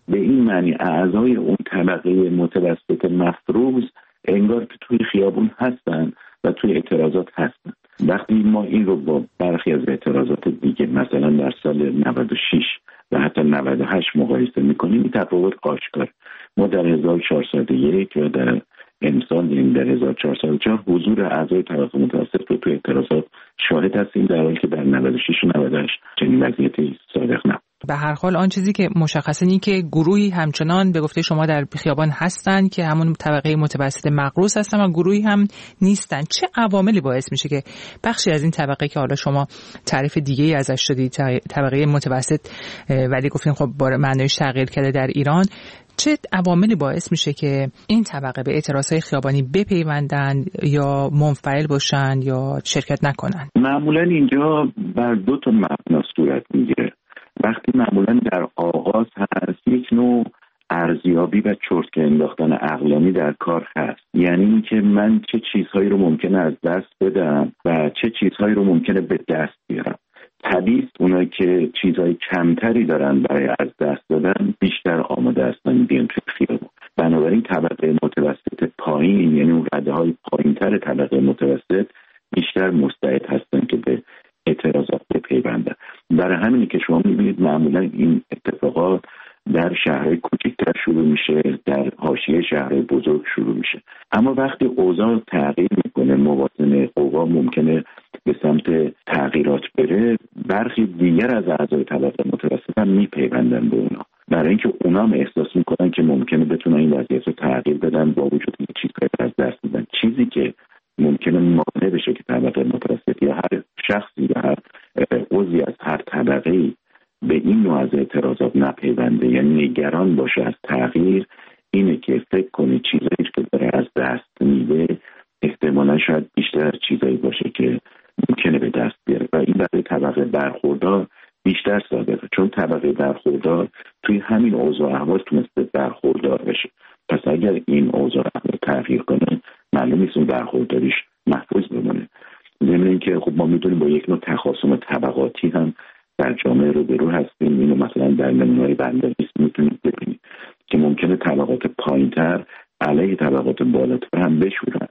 به این معنی اعضای اون طبقه متوسط مفروض انگار که توی خیابون هستن و توی اعتراضات هستن. وقتی ما این رو با برخی از اعتراضات دیگه مثلا در سال نود و شش و حتی نود و هشت مقایسه میکنیم، این تفاوت آشکار. ما در هزار و چهارصد و یک و در امسال یعنی در هزار و چهارصد و چهار حضور اعضای طبقه متوسط رو توی اعتراضات شاهد هستیم، در حالی که در نود و شش و نود و هشت چنین وضعیتی صادق نبود. به هر حال آن چیزی که مشخصه اینه که گروهی همچنان به گفته شما در خیابان هستن که همون طبقه متوسط مقروض هستن و گروهی هم نیستن. چه عواملی باعث میشه که بخشی از این طبقه که حالا شما تعریف دیگه ای ازش دادید، طبقه متوسط ولی گفتین خب با معنیش تغییر کرده در ایران، چه عواملی باعث میشه که این طبقه به اعتراضهای خیابانی بپیوندن یا منفعل باشن یا شرکت نکنن؟ معمولا اینجا بر دو تا مبنا صورت میگیره. وقتی معمولا در آغاز هست یک نوع ارزیابی و چرتکه انداختن عقلانی در کار هست، یعنی اینکه من چه چیزهایی رو ممکنه از دست بدم و چه چیزهایی رو ممکنه به دست بیارم. طبیعی اونایی که چیزهای کمتری دارن برای از دست دادن بیشتر آماده هستن بیان توی خیابون. بنابراین طبقه متوسط پایین، یعنی اون رده های پایین تر طبقه متوسط، بیشتر مستعد هستن که به اعتراضات بپیوندن. برای همینی که شما میبینید معمولا این اتفاقات در شهرهای کوچکتر شروع میشه، در حاشیه شهرهای بزرگ شروع میشه. اما وقتی اوضاع تغییر میکنه، موازنه قوا ممکنه به سمت تغییرات بره، برخی دیگر از اعضای طبقه متوسط هم میپیوندن به اونا، برای اینکه اونا هم احساس میکنن که ممکنه بتونن این وضعیت رو تغییر بدن با وجود این چیزهای از دست میدن. چیزی که ممکنه مانع بشه که طبقه متوسط یا هر شخصی یا هر عضوی از هر طبقه‌ای به این نوع از اعتراضات نپیونده، یعنی نگران باشه از تغییر، اینه که فکر کنه چیزایی که داره از دست میده احتمالا شاید بیشتر از چیزایی باشه که ممکنه به دست بیاره و این برای طبقه برخوردار بیشتر صادقه، چون طبقه برخوردار توی همین اوضاع احوال تونسته برخوردار بشه. پس اگر این اوضاع احوال تغییر کنه، معلوم نیست اون برخورداریش محفوظ بمونه. ضمن اینکه خب ما میدونیم با یک نوع تخاصم طبقاتی هم در جامعه رو به رو هستیم. اینو مثلا در نمونه‌های بندریس میتونید ببینید که ممکنه طبقات پایینتر علیه طبقات بالاتر هم بشورن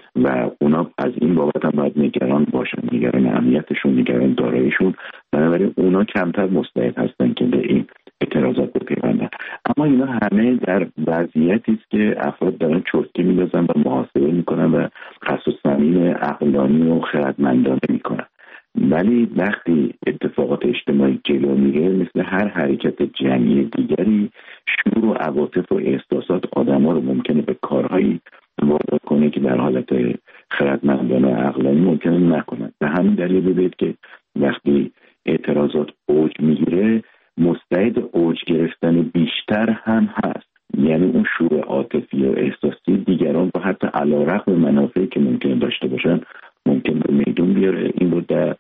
و اونا از این بابت هم باید نگران باشن، نگران امنیتشون، نگران داراییشون. بنابراین اونا کمتر مستعد هستن که به این اعتراضات بپیوندن. اما اینا همه در وضعیتی است که افراد دارن چرتکه می‌اندازن و محاسبه میکنن و قصد و صمیم عقلانی و خردمندانه میکنن. ولی وقتی اتفاقات اجتماعی جلو میره، مثل هر حرکت جمعی دیگری، شعور و عواطف و احساسات آدم‌ها رو ممکنه به کارهایی وادار کنه که در حالت خردمندانه و عقلانی ممکنه نکنن. به همین دلیل ببینید که وقتی اعتراضات اوج میگیره، مستعد اوج گرفتن بیشتر هم هست، یعنی اون شعور عاطفی و احساسی دیگران رو حتی علیرغم منافعی که ممکنه داشته باشن ممکن به میدون بیاره. این رو در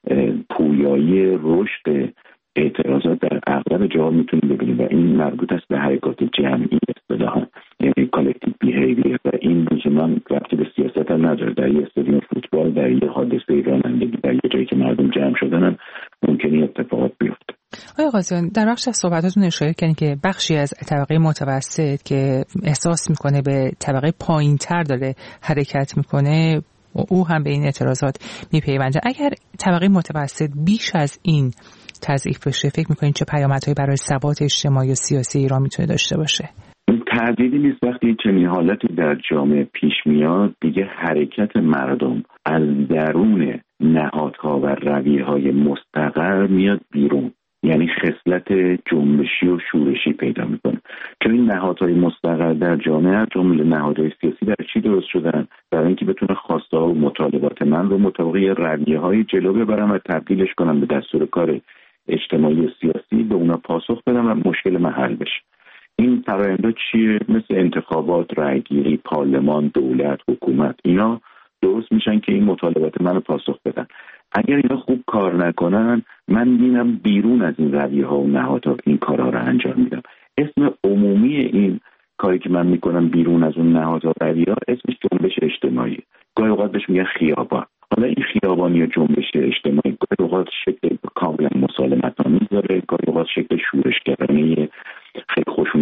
پویایی رشد اعتراضات در اغلب جاها میتونیم ببینیم و این مربوط است به حرکات جمعی اصطلاحاً، یعنی کالکتیو بیهیویر، و این لزوما ربطی به سیاست هم نداره. در یه استادیوم فوتبال، در یه حادثه رانندگی، در یه جایی که مردم جمع شدن هم ممکنه اتفاقات بیفته. آقای قاضیان، در بخش از صحبتاتون اشاره کردین که بخشی از طبقه متوسط که احساس میکنه به طبقه پایینتر داره حرکت میکنه، او هم به این اعتراضات میپیونده. اگر طبقه متوسط بیش از این تضعیف بشه، فکر میکنین چه پیامدهایی برای ثبات اجتماعی و سیاسی ایران میتونه داشته باشه؟ تردیدی نیست وقتی چنین حالتی در جامعه پیش میاد، دیگه حرکت مردم از درون نهادها و رویه‌های مستقر میاد بیرون، یعنی خصلت جنبشی و شورشی پیدا میکنه. چون این نهادهای مستقر در جامعه، جمله نهادهای سیاسی، در چی درست شدن؟ برای اینکه بتونه خواسته ها و مطالبات من رو مطابق رویه‌های جلو ببرن و تبدیلش کنن به دستور کار اجتماعی و سیاسی، به اونا پاسخ بدن و مشکل من حل بشه. این فرآیندها چیه؟ مثل انتخابات، رأیگیری، پارلمان، دولت، حکومت، اینا درست میشن که این مطالبات منو پاسخ بدن. اگر اینا خوب کار نکنن، من میبینم بیرون از این رویه‌ها و نهادها این کارها رو انجام میدم. اسم عمومی این کاری که من میکنم بیرون از اون نهادها و رویه‌ها اسمش جنبش اجتماعی. گاهی اوقات بهش میگن خیابان. حالا این خیابانی یا جنبش اجتماعی گاهی اوقات شکل کاملا مسالمت‌آمیز داره، گاهی اوقات شکل شورشگرانه خیلی خوش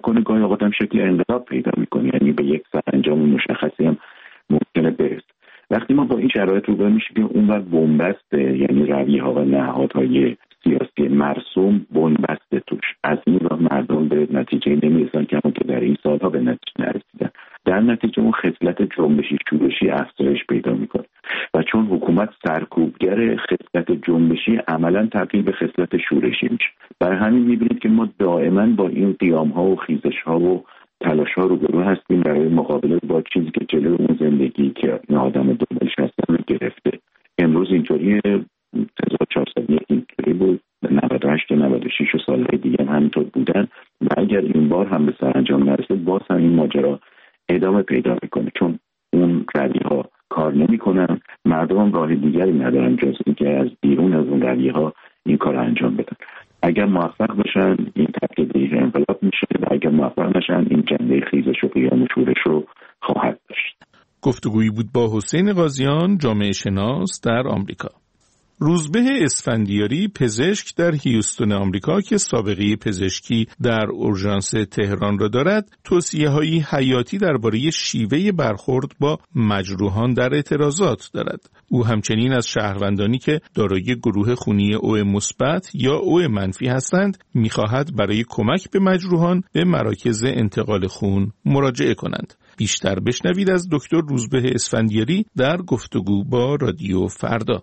کنه گاهی اوقات هم شکل انقلاب پیدا میکنه، یعنی به یک سرانجام مشخصی هم ممکنه برسه. وقتی ما با این شرایط روبرو میشیم که اون وقت بنبست، یعنی رویه‌ها و نهادهای سیاسی مرسوم بنبست توش، از این راه مردم به نتیجه نمیرسن که همون که در این سالها به نتیجه نرسیدن. در نتیجه اون خصلت جنبشی شورشی افزایش پیدا میکنه و چون حکومت سرکوبگر خصلت جنبشی عملا تبدیل به خصلت شورشی میشه. برای همین میبینید که ما دائما با این قیام‌ها و خیزش‌ها و تلاش‌ها روبرو هستیم برای مقابله با چیزی که جلوی اون زندگی که این آدم دنبالش هستن رو گرفته. امروز اینطوری هزار و چهارصد یک اینطوری بود، نود و هشت و نود و شش و سالهای دیگه هم همینطور بودن و اگر این بار هم به سرانجام نرسه باز هم این ماجرا ادامه پیدا میکنه، چون اون رویه‌ها کار نمیکنن، مردم هم راه دیگری ندارن جز اینکه از بیرون از اون رویه‌ها این کار انجام بدن. اگر موفق بشن این تبدیل انقلاب میشه و اگر موفق نشن این جنبه خیزش و قیام و شورش رو خواهد داشت. گفتگویی بود با حسین قاضیان، جامعه شناس در آمریکا. روزبه اسفندیاری، پزشک در هیوستون آمریکا که سابقه پزشکی در اورژانس تهران را دارد، توصیه‌های حیاتی درباره شیوه برخورد با مجروحان در اعتراضات دارد. او همچنین از شهروندانی که دارای گروه خونی او مثبت یا او منفی هستند می‌خواهد برای کمک به مجروحان به مراکز انتقال خون مراجعه کنند. بیشتر بشنوید از دکتر روزبه اسفندیاری در گفتگو با رادیو فردا.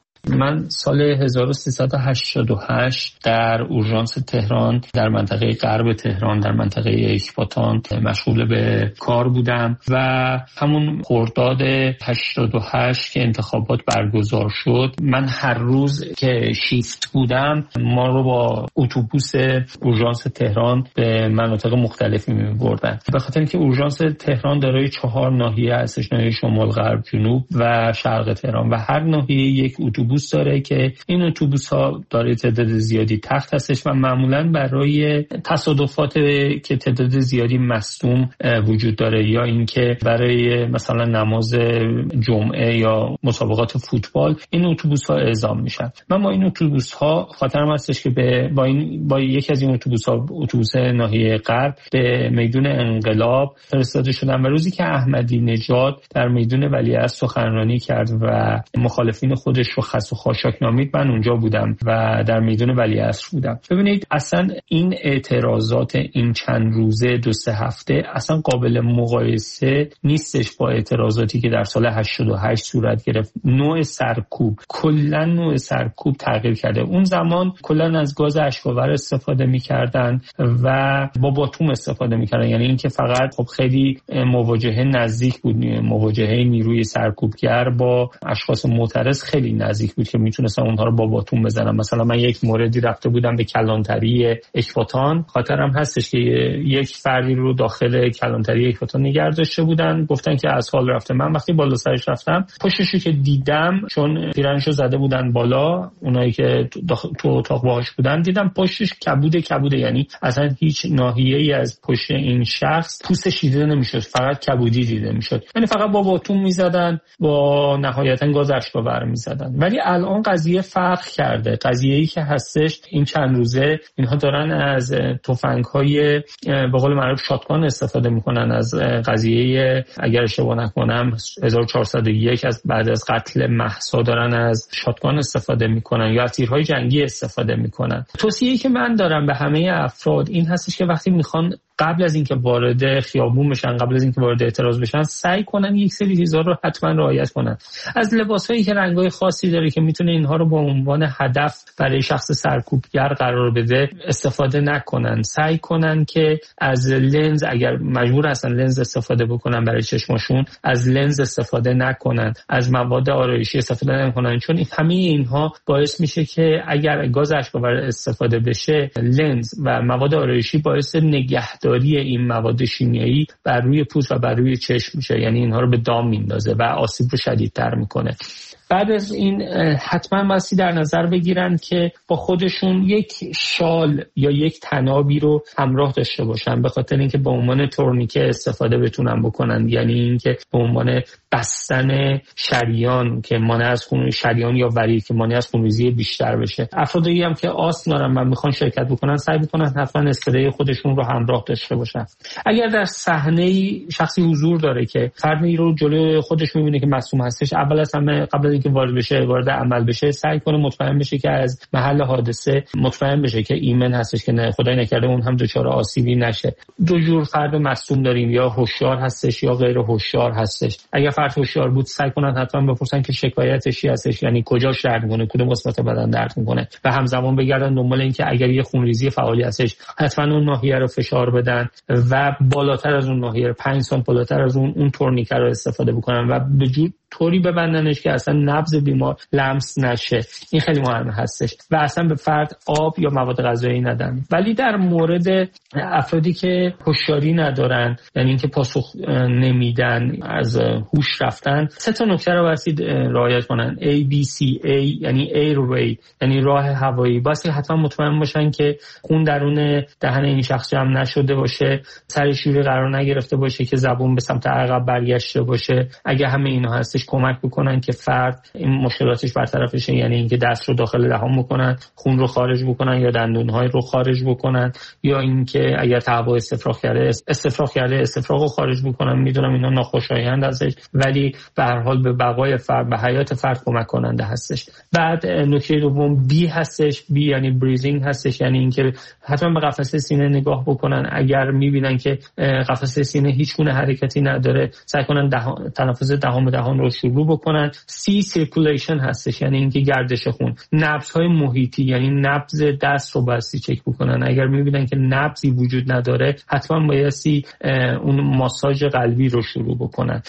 من سال هزار و سیصد و هشتاد و هشت در اورژانس تهران در منطقه غرب تهران در منطقه اکباتان مشغول به کار بودم و همون خرداد هشتاد و هشت که انتخابات برگزار شد، من هر روز که شیفت بودم ما رو با اتوبوس اورژانس تهران به مناطق مختلفی می‌بردن، به خاطر اینکه اورژانس تهران دارای چهار ناحیه هستش، ناحیه شمال، غرب، جنوب و شرق تهران و هر ناحیه یک اتوبوس داره که این اتوبوس ها داره تعداد زیادی تخت هستش و معمولا برای تصادفات که تعداد زیادی مصدوم وجود داره یا اینکه برای مثلا نماز جمعه یا مسابقات فوتبال این اتوبوس ها اعزام میشن. من با این اتوبوس ها خاطرم هستش که به با این با یکی از این اتوبوس ها، اتوبوس ناحیه غرب، به میدون انقلاب فرستاده شدم و روزی که احمدی نژاد در میدون ولیعصر سخنرانی کرد و مخالفین خودش رو خس و خاشاک نامید، من اونجا بودم و در میدون ولیعصر بودم. ببینید اصلا این اعتراضات این چند روزه دو سه هفته اصلا قابل مقایسه نیستش با اعتراضاتی که در سال هشتاد و هشت صورت گرفت. نوع سرکوب، کلا نوع سرکوب تغییر کرده. اون زمان کلا از گاز اشک‌آور استفاده می‌کردن و با باتوم استفاده می‌کردن، یعنی اینکه فقط خب خیلی مواجهه نزدیک بود، مواجهه نیروی سرکوبگر با اشخاص معترض خیلی نزدیک بود که میتونستم اونها رو با باتون بزنم. مثلا من یک موردی رفته بودم به کلانتری اکباتان، خاطرم هستش که یک فردی رو داخل کلانتری اکباتان نگه داشته بودن، گفتن که از حال رفته. من وقتی بالا سرش رفتم پشتش رو که دیدم، چون پیرنشو زده بودن بالا، اونایی که تو اتاق باهاش بودن، دیدم پشتش کبوده کبوده، یعنی اصلا هیچ ناحیه‌ای از پشت این شخص پوستش دیده نمیشد، فقط کبودی دیده میشد، یعنی فقط با باتون میزدن، با نهایتا گاز اشک‌آور میزدن. ولی الان قضیه فرق کرده. قضیه‌ای که هستش این چند روزه اینها دارن از تفنگ‌های به قول معروف شاتگان استفاده میکنن. از قضیه اگر اشتباه نکنم هزار و چهارصد و یک از بعد از قتل مهسا دارن از شاتگان استفاده میکنن یا از تیرهای جنگی استفاده میکنن. توصیه‌ای که من دارم به همه افراد این هستش که وقتی میخوان قبل از اینکه وارد خیابون بشن، قبل از اینکه وارد اعتراض بشن، سعی کنن یک سری چیزا رو حتما رعایت کنن. از لباسایی که رنگ‌های خاصی داره که میتونه اینها رو به عنوان هدف برای شخص سرکوبگر قرار بده استفاده نکنن. سعی کنن که از لنز، اگر مجبور هستن لنز استفاده بکنن برای چشماشون، از لنز استفاده نکنن، از مواد آرایشی استفاده نکنن، چون همه اینها باعث میشه که اگر گاز اشک‌آور استفاده بشه، لنز و مواد آرایشی باعث نگهداری این مواد شیمیایی بر روی پوست و بر روی چشم میشه، یعنی اینها رو به دام میندازه و آسیب رو شدیدتر میکنه. بعد از این حتما بسی در نظر بگیرن که با خودشون یک شال یا یک تنابی رو همراه داشته باشن، به خاطر اینکه به عنوان تورنیکه استفاده بتونن بکنن، یعنی اینکه به عنوان بستن شریان که مانع از خون شریان یا وری که مانع از خونریزی بیشتر بشه. افرادی هم که آسم دارن و میخوان شرکت بکنن سعی میکنن حتما اسپری خودشون رو همراه داشته باشن. اگر در صحنه شخصی حضور داره که فردی رو جلوی خودش میبینه که مصدوم هستش، اول از همه قبل از اینکه وارد بشه وارد عمل بشه سعی کنه مطمئن بشه که از محل حادثه مطمئن بشه که ایمن هستش که نه خدای نکرده اون هم دچار آسیبی نشه. دو جور فرد مصدوم داریم، یا هوشیار هستش یا غیر هوشیار هستش. اگر فرد هوشیار بود سعی کنن حتما بپرسن که شکایتش چی هستش، یعنی کجاش درد میکنه، کدوم قسمت بدن درد میکنه، و همزمان بگردن دنبال این که اگر یه خونریزی فعالی هستش حتما اون ناحیه رو فشار بدن و بالاتر از اون ناحیه پنج سانتی بالاتر از اون اون تورنیکه رو استفاده بکنن و به جور طوری ببندنش که اصلا نبض بیمار لمس نشه. این خیلی مهم هستش و اصلا به فرد آب یا مواد غذایی ندن. ولی در مورد افرادی که هوشیاری ندارن، یعنی اینکه پاسخ نمیدن، از هوش رفتن، سه تا نکته رو باید رعایت کنن. A B C A یعنی airway یعنی راه هوایی. باید حتما مطمئن باشن که خون درون دهن این شخص جمع نشده باشه، سر شوره قرار نگرفته باشه که زبون به سمت عقب برگشته باشه. اگه همه اینا هستش کمک بکنن که فرد این مشکلاتش برطرف بشه، یعنی اینکه دست رو داخل دهان بکنن، خون رو خارج بکنن یا دندون‌های رو خارج بکنن، یا اینکه اگر تهوع استفراغ کرده استفراغ کرده استفراغ رو خارج بکنن. میدونم اینا ناخوشایند هستش ولی به هر حال به بقای فرد، به حیات فرد کمک کننده هستش. بعد نکته دوم بی هستش. بی یعنی بریزینگ هستش، یعنی اینکه حتما به قفسه سینه نگاه بکنن. اگر میبینن که قفسه سینه هیچ گونه حرکتی نداره سعی کنن دهان تنفس دهان به دهان رو شروع بکنن. سی سیرکولیشن هستش، یعنی اینکه گردش خون. نبض‌های محیطی یعنی نبض دست رو باید چک بکنن. اگر میبینن که نبضی وجود نداره حتما باید اون ماساژ قلبی رو شروع بکنن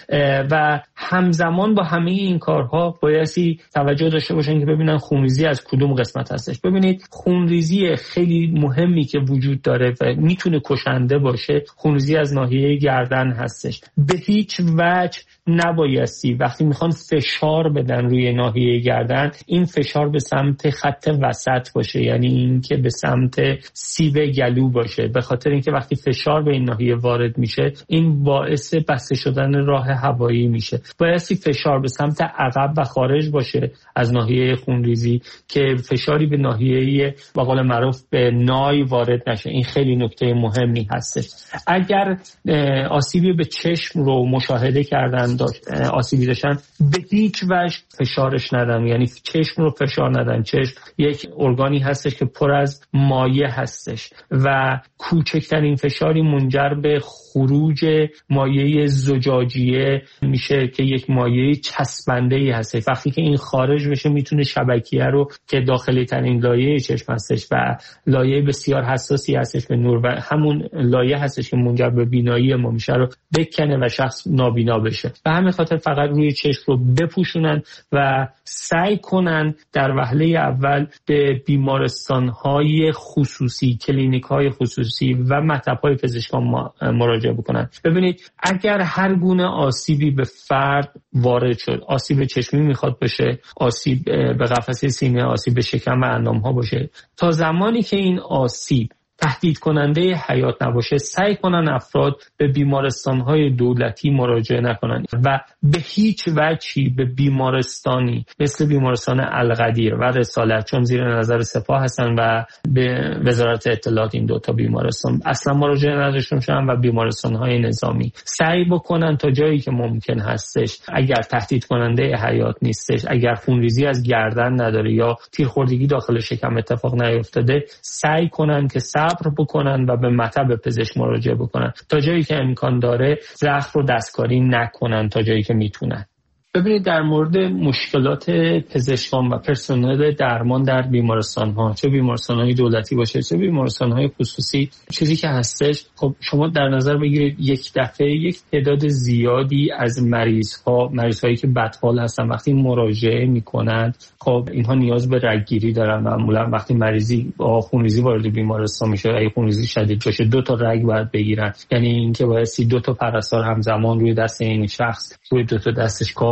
و همزمان با همه این کارها باید توجه داشته باشن که ببینن خونریزی از کدوم قسمت هستش. ببینید خونریزی خیلی مهمی که وجود داره و میتونه کشنده باشه خونریزی از ناحیه گردن هستش. به هیچ وجه نبایستی وقتی میخوان فشار بدن روی ناحیه گردن این فشار به سمت خط وسط باشه، یعنی این که به سمت سیب گلو باشه، به خاطر اینکه وقتی فشار به این ناحیه وارد میشه این باعث بسته شدن راه هوایی میشه. بایستی فشار به سمت عقب و خارج باشه از ناحیه خونریزی که فشاری به ناحیه به قول معروف به نای وارد نشه. این خیلی نکته مهمی هستش. اگر آسیبی به چشم رو مشاهده کردن، آسیبی داشتن، به هیچ وجه فشارش ندن، یعنی چشم رو فشار ندن. چشم یک ارگانی هستش که پر از مایع هستش و کوچکترین فشاری منجر به خروج مایع زجاجیه میشه که یک مایع چسبنده‌ای هستش. وقتی که این خارج بشه میتونه شبکیه رو که داخلی ترین لایه چشم هستش و لایه بسیار حساسی هستش به نور و همون لایه هستش که منجر به بینایی ما میشه رو بکنه و شخص نابینا بشه. به همین خاطر فقط روی چشم رو بپوشونن و سعی کنن در وهله اول به بیمارستان‌های خصوصی، کلینیک‌های خصوصی و مطب‌های پزشکان مراجعه بکنن. ببینید اگر هر گونه آسیبی به فرد وارد شد، آسیب چشمی میخواد بشه، آسیب به قفسه سینه، آسیب به شکم و اندام‌ها باشه، تا زمانی که این آسیب تهدید کننده حیات نباشه سعی کنن افراد به بیمارستان‌های دولتی مراجعه نکنن و به هیچ وجهی به بیمارستانی مثل بیمارستان القدیر و رسالت، چون زیر نظر سپاه هستن و به وزارت اطلاعات این دوتا بیمارستان اصلا مراجعه نداشته باشن و بیمارستان‌های نظامی سعی بکنن تا جایی که ممکن هستش اگر تهدید کننده حیات نیستش، اگر خونریزی از گردن نداره یا تیرخوردگی داخل شکم اتفاق نیفتاده، سعی کنن که صبر بکنن و به مطب پزشک مراجعه بکنن تا جایی که امکان داره زخم رو دستکاری نکنن تا جایی که میتونن. ببینید در مورد مشکلات پزشکان و پرسنل درمان در بیمارستان ها، چه بیمارستان های دولتی باشه چه بیمارستان های خصوصی، چیزی که هستش خب شما در نظر بگیرید یک دفعه یک تعداد زیادی از مریض ها مریض هایی که بدحال هستن وقتی مراجعه میکنند خب اینها نیاز به رگگیری دارن. معمولا وقتی مریضی با خونریزی وارد بیمارستان میشه، اگه خونریزی شدید باشه دو تا رگ باید بگیرن، یعنی اینکه باید دو تا پرستار همزمان روی دست این شخص روی دو تا دستش کار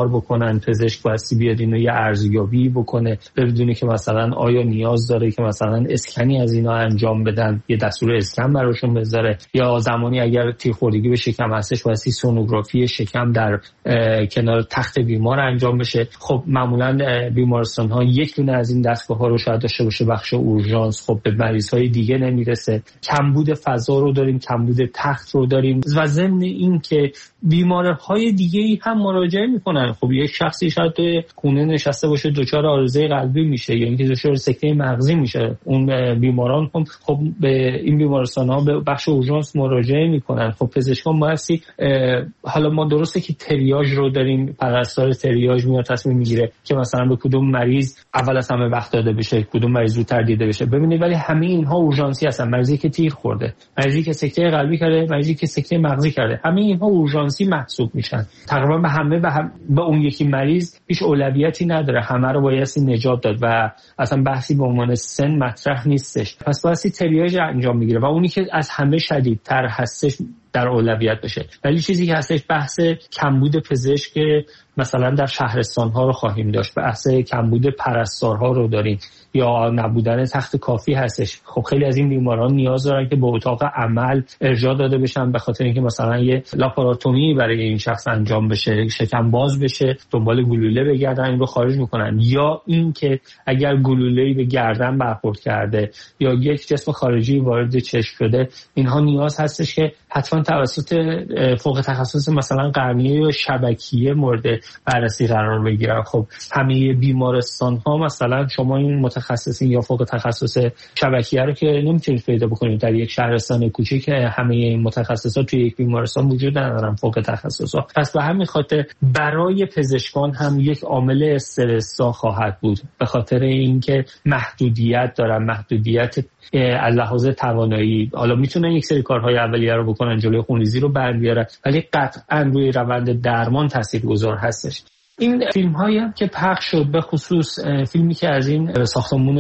کار بکنن. پزشک بایستی بیاد اینو یه ارزیابی بکنه، ببینه که مثلا آیا نیاز داره که مثلا اسکنی از اینا انجام بدن، یه دستور اسکن براشون بذاره، یا زمانی اگر تیرخوردگی به شکم هستش بایستی سونوگرافی شکم در کنار تخت بیمار انجام بشه. خب معمولا بیمارستان ها یک دونه از این دستگاه ها رو شاید داشته باشه، بخش اورژانس خب به مریض های دیگه نمیرسه. کمبود فضا رو داریم، کمبود تخت رو داریم و ضمن این که بیمارهای دیگه ای هم مراجعه میکنن. خب یک شخصی شاید توی خونه نشسته باشه دچار عارضه قلبی میشه یا اینکه دچار سکته مغزی میشه، اون بیماران هم خب به این بیمارستان ها به بخش اورژانس مراجعه میکنن. خب پزشکان بایستی حالا ما درسته که تریاج رو داریم، پرستار تریاج میاد تصمیم میگیره که مثلا به کدوم مریض اول از همه وقت داده بشه، کدوم مریض زودتر دیده بشه. ببینید ولی همه اینها اورژانسی هستن. مریضی که تیر خورده، مریضی که سکته قلبی کرده، مریضی که سکته مغزی کرده، همه اینها اورژانسی محسوب میشن. تقریبا به همه به, هم... به اون یکی مریض هیچ اولویتی نداره، همه رو بایستی نجات داد و اصلا بحثی به عنوان سن مطرح نیستش. پس بایستی تریاج انجام میگیره و اونی که از همه شدیدتر هستش در اولویت بشه. ولی چیزی که هستش بحث کمبود پزشک مثلا در شهرستان ها رو خواهیم داشت، بحث کمبود پرستارها رو داریم یا نبودن تخت کافی هستش. خب خیلی از این بیماران نیاز دارن که به اتاق عمل ارجاع داده بشن به خاطر اینکه مثلا یه لاپاراتومی برای این شخص انجام بشه، شکم باز بشه، دنبال گلوله بگردن این رو خارج میکنن، یا اینکه اگر گلوله‌ای به گردن برخورد کرده یا یک جسم خارجی وارد چشم شده، اینها نیاز هستش که حتما توسط فوق تخصص مثلا قرنیه یا شبکیه مورد بررسی قرار بگیرن. خب همه بیمارستان ها مثلا شما این متخصصین یا فوق تخصص شبکیه رو که نمیتونید پیدا بکنید در یک شهرستان کوچیک. همه این متخصصا توی یک بیمارستان وجود ندارن فوق تخصصا. پس به همین خاطر برای پزشکان هم یک عامل استرسا خواهد بود، به خاطر اینکه محدودیت دارن، محدودیت از لحاظ توانایی. حالا میتونن یک سری کارهای اولیه رو بکنن، جلوی خونریزی رو بر بیارن، ولی قطعا روی روند درمان تاثیرگذار هستش. این فیلم هایی هم که پخش شد، به خصوص فیلمی که از این ساختمون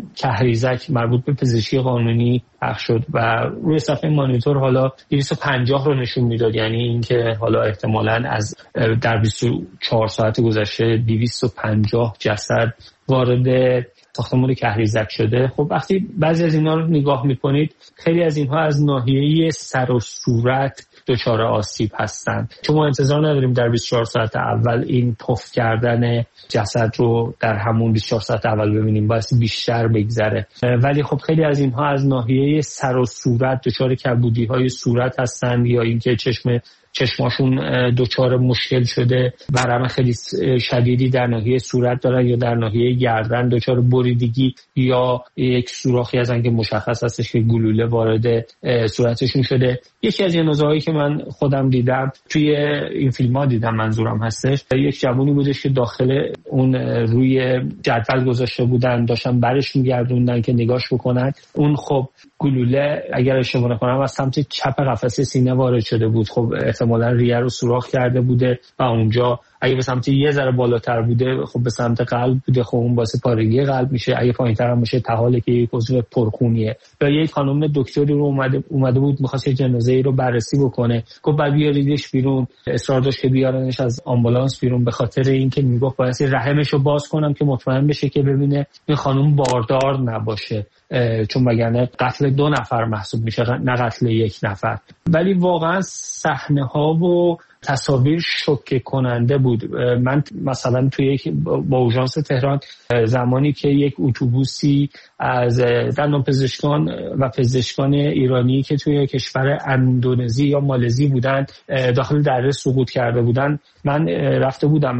کهریزک مربوط به پزشکی قانونی پخش شد و روی صفحه مانیتور حالا دویست و پنجاه رو نشون میداد، یعنی اینکه حالا احتمالاً از در بیست و چهار ساعت گذشته دویست و پنجاه جسد وارد ساختمون کهریزک شده. خب وقتی بعضی از اینا رو نگاه میکنید، خیلی از اینها از ناحیه سر و صورت دچار آسیب هستند، چون ما انتظار نداریم در بیست و چهار ساعت اول این پف کردن جسد رو در همون بیست و چهار ساعت اول ببینیم، باید بیشتر بگذره. ولی خب خیلی از اینها از ناحیه سر و صورت دچار کبودی های صورت هستند یا اینکه چشم چشماشون دچار مشکل شده، ورم خیلی شدیدی در ناحیه صورت دارن یا در ناحیه گردن دچار بریدگی یا یک سوراخی هستن که مشخص هستش که گلوله وارد صورتشون شده. یکی از جنازه‌هایی که من خودم دیدم توی این فیلم‌ها دیدم منظورم هستش، یک جوونی بودش که داخل اون روی جدول گذاشته بودن، داشتن برش می‌گردوندن که نگاش بکنن. اون خب گلوله اگر اشتباه نکنم از سمت چپ قفسه سینه وارد شده بود. خب احتمالاً ریه رو سوراخ کرده بوده و اونجا اگه به سمت یه ذره بالاتر بوده خب به سمت قلب بوده، خب اون باعث پارگی قلب میشه. اگه پایین‌تر هم باشه تحاله که یک عضو پرخونیه. یا یک خانم دکتری رو اومده اومده بود می‌خواست جنازه‌ای رو بررسی بکنه، گفت بعد بیاریدش بیرون، اصرار داشت که بیارنش از آمبولانس بیرون به خاطر اینکه میگفت باعث رحمش رو باز کنم که مطمئن بشه که ببینه این خانم باردار نباشه، چون وگرنه قتل دو نفر محسوب میشه نه قتل یک نفر. ولی واقعا صحنه ها و تصاویر شوکه کننده بود. من مثلا توی یک با اورژانس تهران زمانی که یک اتوبوسی از دندانپزشکان و پزشکان ایرانی که توی کشور اندونزی یا مالزی بودن داخل دره سقوط کرده بودن، من رفته بودم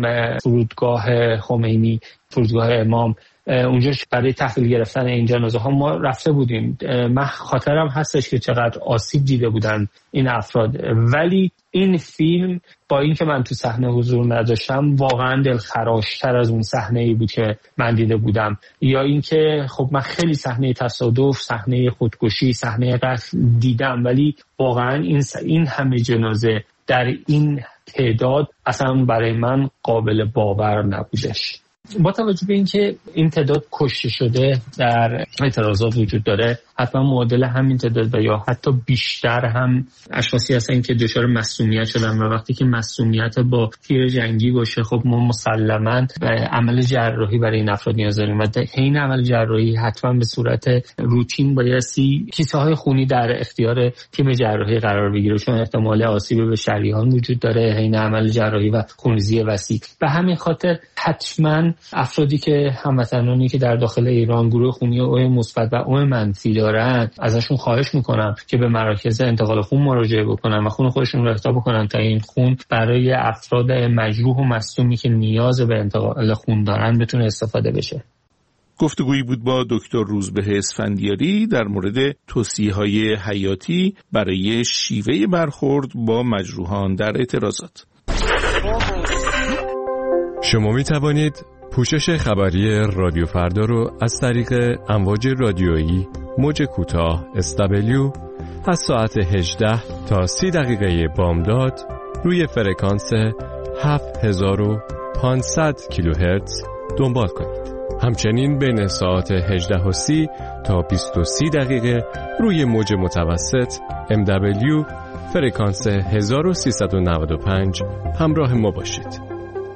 فرودگاه خمینی، فرودگاه امام، اونجا برای تحویل گرفتن این جنازه ها ما رفته بودیم. من خاطرم هستش که چقدر آسیب دیده بودن این افراد، ولی این فیلم با اینکه من تو صحنه حضور نداشتم واقعا دلخراشتر از اون صحنه‌ای بود که من دیده بودم. یا اینکه خب من خیلی صحنه تصادف، صحنه خودکشی، صحنه قتل دیدم، ولی واقعا این این همه جنازه در این تعداد اصلا برای من قابل باور نبودش. با توجه به اینکه این تعداد کشته شده در اعتراضات وجود داره، حتما معادل همین تعداد و یا حتی بیشتر هم اشخاصی هستن که دچار مسمومیت شدن و وقتی که مسمومیت با تیر جنگی باشه خب ما مسلماً عمل جراحی برای این افراد نیاز داریم و حین عمل جراحی حتما به صورت روتین بایستی کیسه های خونی در اختیار تیم جراحی قرار بگیره، چون احتمال آسیب به شریان وجود داره حین عمل جراحی و خونریزی وسیع. به همین خاطر حتما افرادی که هموطنانی که در داخل ایران گروه خونی او مثبت و او منفی دارن، ازشون خواهش میکنم که به مراکز انتقال خون مراجعه بکنن و خون خودشون رو اهدا بکنن تا این خون برای افراد مجروح و مصدومی که نیاز به انتقال خون دارن بتونه استفاده بشه. گفتگویی بود با دکتر روزبه اسفندیاری در مورد توصیه‌های حیاتی برای شیوه برخورد با مجروحان در اعتراضات. شما می توانید پوشش خبری رادیو فردا رو از طریق امواج رادیویی موج کوتاه اس دبلیو از ساعت هجده تا سی دقیقه بامداد روی فرکانس هفت هزار و پانصد کیلوهرتز دنبال کنید. همچنین بین ساعت هجده و سی تا بیست و سی دقیقه روی موج متوسط ام دبلیو فرکانس هزار و سیصد و نود و پنج همراه ما باشید.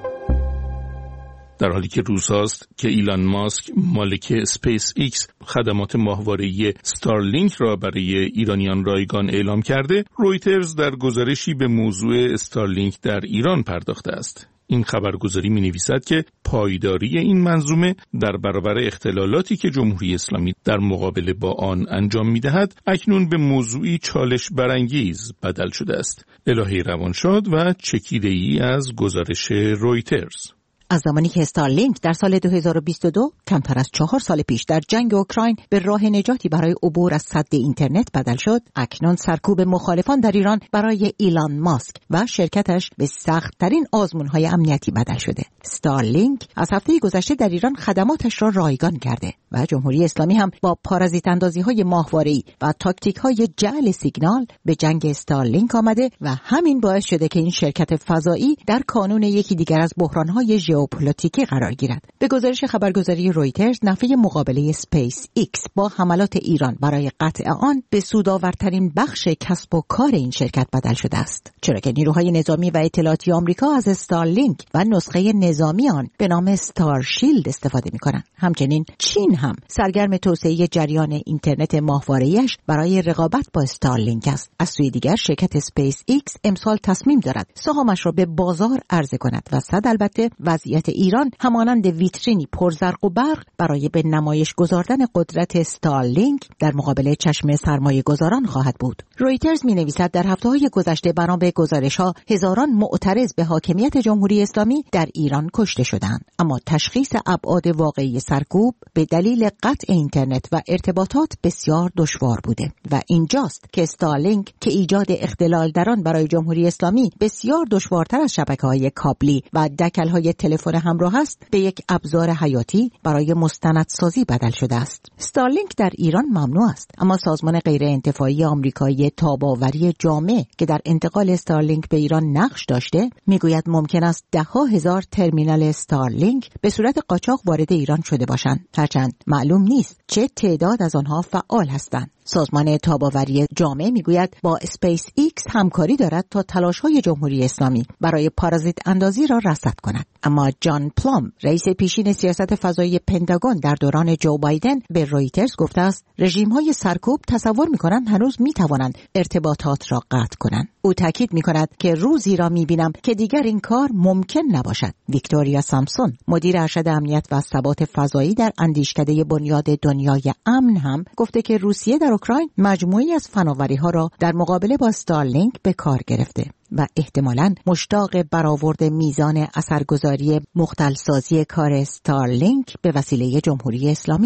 در حالی که روزهاست که ایلان ماسک مالک اسپیس ایکس خدمات ماهواره‌ای استارلینک را برای ایرانیان رایگان اعلام کرده، رویترز در گزارشی به موضوع استارلینک در ایران پرداخته است. این خبرگزاری می‌نویسد که پایداری این منظومه در برابر اختلالاتی که جمهوری اسلامی در مقابله با آن انجام می‌دهد، اکنون به موضوعی چالش برانگیز بدل شده است. الهی روانشاد و چکیده‌ای از گزارش رویترز. از زمانی که استارلینک در سال دو هزار و بیست و دو کمتر از چهار سال پیش در جنگ اوکراین به راه نجاتی برای عبور از سد اینترنت بدل شد، اکنون سرکوب مخالفان در ایران برای ایلان ماسک و شرکتش به سخت‌ترین آزمون‌های امنیتی بدل شده. استارلینک از هفته گذشته در ایران خدماتش را رایگان کرده و جمهوری اسلامی هم با پارازیت اندازی‌های ماهواره‌ای و تاکتیک‌های جعل سیگنال به جنگ استارلینک آمده و همین باعث شده که این شرکت فضایی در کانون یکی دیگر از بحران‌های ژئوپلیتیکی قرار گیرد. به گزارش خبرگزاری رویترز، نفع مقابله اسپیس ایکس با حملات ایران برای قطع آن به سودآورترین بخش کسب و کار این شرکت بدل شده است، چرا که نیروهای نظامی و اطلاعاتی آمریکا از استارلینک و نسخه نظامی آن به نام استارشیلد استفاده می‌کنند. همچنین چین هم سرگرم توسعه جریان اینترنت ماهواره‌ایش برای رقابت با استارلینک است. از سوی دیگر شرکت اسپیس ایکس امسال تصمیم دارد سهامش را به بازار عرضه کند و صد البته وضعیت ایران همانند ویترینی پرزرق و برق برای به نمایش گذاردن قدرت استارلینک در مقابل چشم سرمایه گذاران خواهد بود. رویترز می نویسد در هفته‌های گذشته بنا به گزارش‌ها هزاران معترض به حاکمیت جمهوری اسلامی در ایران کشته شدند، اما تشخیص ابعاد واقعی سرکوب به دلیل قطع اینترنت و ارتباطات بسیار دشوار بوده و اینجاست که استارلینک که ایجاد اختلال در آن برای جمهوری اسلامی بسیار دشوارتر از شبکه‌های کابلی و دکل‌های تلفن همراه است، به یک ابزار حیاتی برای مستندسازی بدل شده است. استارلینک در ایران ممنوع است، اما سازمان غیرانتفاعی آمریکایی تاب‌آوری جامع که در انتقال استارلینک به ایران نقش داشته، میگوید ممکن است ده‌ها هزار ترمینال استارلینک به صورت قاچاق وارد ایران شده باشند، هرچند معلوم نیست چه تعداد از آنها فعال هستند. سازمان تاب‌آوری جامع میگوید با اسپیس ایکس همکاری دارد تا تلاش‌های جمهوری اسلامی برای پارازیت اندازی را رصد کند، اما جان پلام، رئیس پیشین سیاست فضایی پنتاگون در دوران جو بایدن، به رویترز گفته است رژیم‌های سرکوب تصور می‌کنند هنوز می‌توانند ارتباطات را قطع کنند. او تاکید می‌کند که روزی را می‌بینم که دیگر این کار ممکن نباشد. ویکتوریا سامسون، مدیر ارشد امنیت و ثبات فضایی در اندیشکده بنیاد دنیای امن، هم گفته که روسیه در اوکراین مجموعی از فناوری‌ها را در مقابله با استارلینک به کار گرفته و احتمالاً مشتاق برآورد میزان اثرگذاری مختلسازی کار استارلینک به وسیله جمهوری اسلامی است.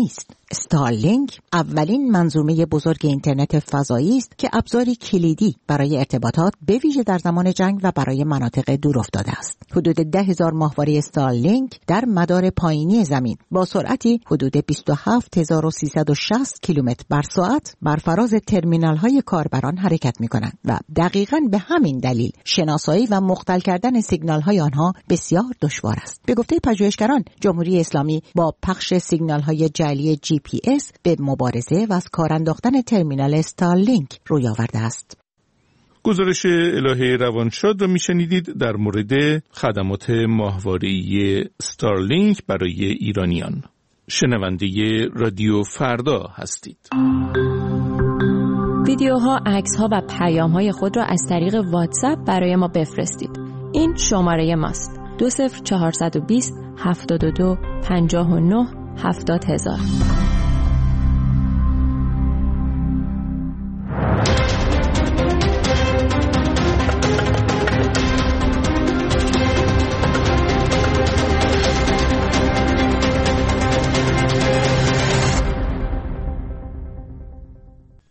استارلینک اولین منظومه بزرگ اینترنت فضایی است که ابزاری کلیدی برای ارتباطات به ویژه در زمان جنگ و برای مناطق دور افتاده است. حدود ده هزار ماهواره استارلینک در مدار پایینی زمین با سرعتی حدود بیست و هفت هزار و سیصد و شصت کیلومتر بر ساعت بر فراز ترمینال‌های کاربران حرکت می‌کنند و دقیقاً به همین دلیل شناسایی و مختل کردن سیگنال‌های آنها بسیار دشوار است. به گفته پژوهشگران، جمهوری اسلامی با پخش سیگنال‌های جعلی جی پی اس به مبارزه و از کار انداختن ترمینال استارلینک روی آورده است. گزارش الهه روانشاد را میشنیدید در مورد خدمات ماهواره‌ای استارلینک برای ایرانیان. شنونده رادیو فردا هستید. ویدیوها، عکس‌ها و پیام‌های خود را از طریق واتساپ برای ما بفرستید. این شماره ماست: دو صفر چهارصد و بیست هفتاد و دو پنجاه و نه هفتاد هزار.